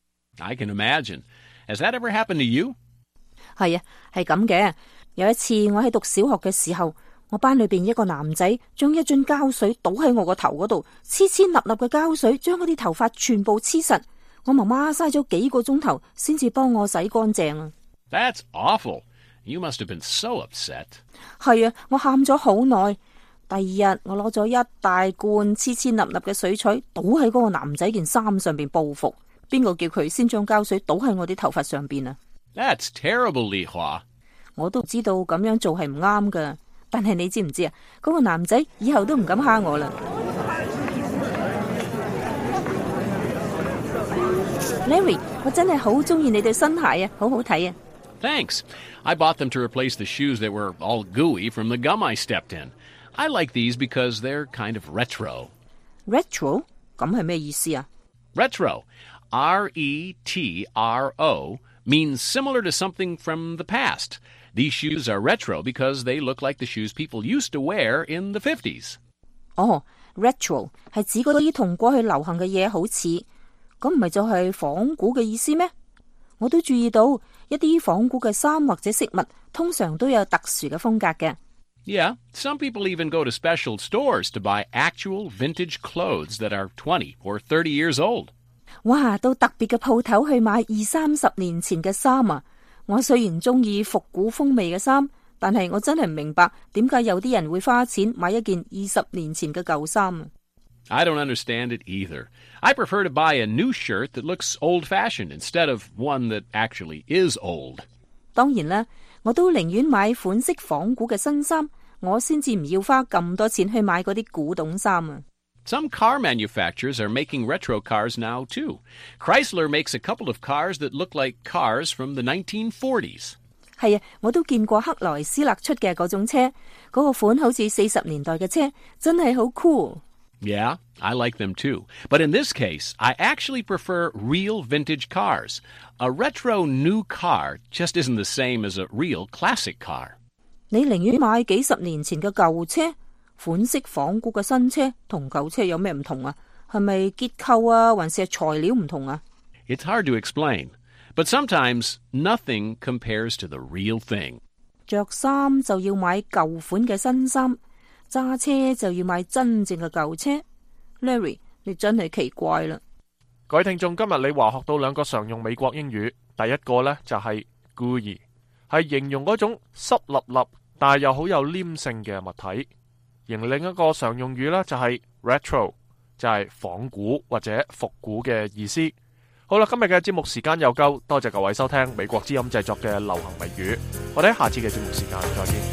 I can imagine. Has that ever happened to you? 係啊，係咁嘅。有一次我喺讀小學嘅時候，我班裏邊一個男仔將一樽膠水倒喺我個頭嗰度，黐黐立立嘅膠水將嗰啲頭髮全部黐實。我媽媽嘥咗幾個鐘頭先至幫我洗乾淨啊。 That's awful. You must have been so upset. 係啊，我喊咗好耐。第二日我攞咗一大罐黐黐立立嘅水彩倒喺嗰個男仔件衫上邊報復。邊個叫佢先將膠水倒喺我啲頭髮上邊啊？ That's terrible, Li Hua. 我都知道咁樣做係唔啱噶，但係你知唔知啊？嗰個男仔以後都唔敢蝦我啦。Larry， 我真係好中意你對新鞋啊，好好睇啊。 Thanks. I bought them to replace the shoes that were all gooey from the gum I stepped in. I like these because they're kind of retro. Retro？ 咁係咩意思啊？ Retro, R E T R O, means similar to something from the past. These shoes are retro because they look like the shoes people used to wear in the fifties. 哦 retro 係指嗰啲同過去流行嘅嘢好似，咁唔係就係仿古嘅意思咩？我都注意到一啲仿古嘅衫或者飾物通常都有特殊嘅風格嘅。 Yeah, some people even go to special stores to buy actual vintage clothes that are twenty or thirty years old. 哇，到特別嘅鋪頭去買二三十年前嘅衫啊！我雖然中意復古風味嘅衫，但係我真係唔明白點解有啲人會花錢買一件二十年前嘅舊衫啊！ I don't understand it either. I prefer to buy a new shirt that looks old-fashioned instead of one that actually is old. 當然啦，我都寧願買款式仿古嘅新衫，我先至唔要花咁多錢去買嗰啲古董衫啊！ Some car manufacturers are making retro cars now, too. Chrysler makes a couple of cars that look like cars from the nineteen forties. 係啊，我都見過克萊斯勒出嘅嗰種車，嗰個款好似四十年代嘅車，真係好 cool。 Yeah, I like them too. But in this case, I actually prefer real vintage cars. A retro new car just isn't the same as a real classic car. 你寧願買幾十年前嘅舊車？款式仿古嘅新車同舊車有咩唔同啊？係咪結構啊，還是係材料唔同啊？ It's hard to explain, but sometimes nothing compares to the real thing. 着衫就要買舊款嘅新衫，揸車就要買真正嘅舊車。Larry， 你真係奇怪啦！ 各位聽眾，今日你話學到兩個常用美國英語，第一個呢就係 gooey， 係形容嗰種濕立立但係又好有黏性嘅物體。而另一個常用語呢，就係 retro， 就係仿古或者復古嘅意思。好啦，今日嘅節目時間又夠，多謝各位收聽美國之音製作嘅流行美語，我哋喺下次嘅節目時間再見。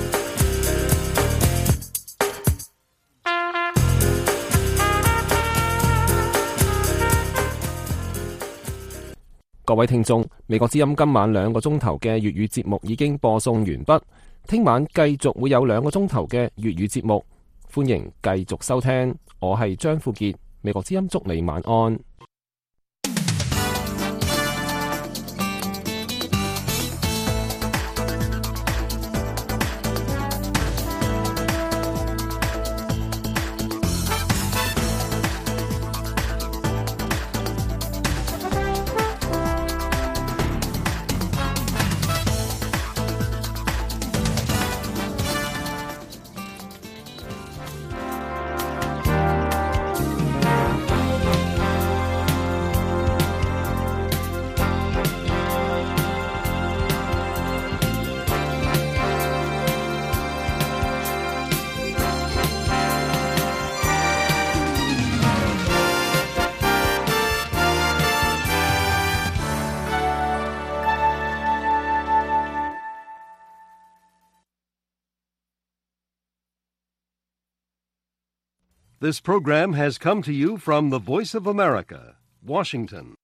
各位聽眾，美國之音今晚兩個鐘頭嘅粵語節目已經播送完畢。聽晚繼續會有兩個鐘頭嘅粵語節目，歡迎繼續收聽。我係張富傑，美國之音祝你晚安。 This program has come to you from the Voice of America, Washington.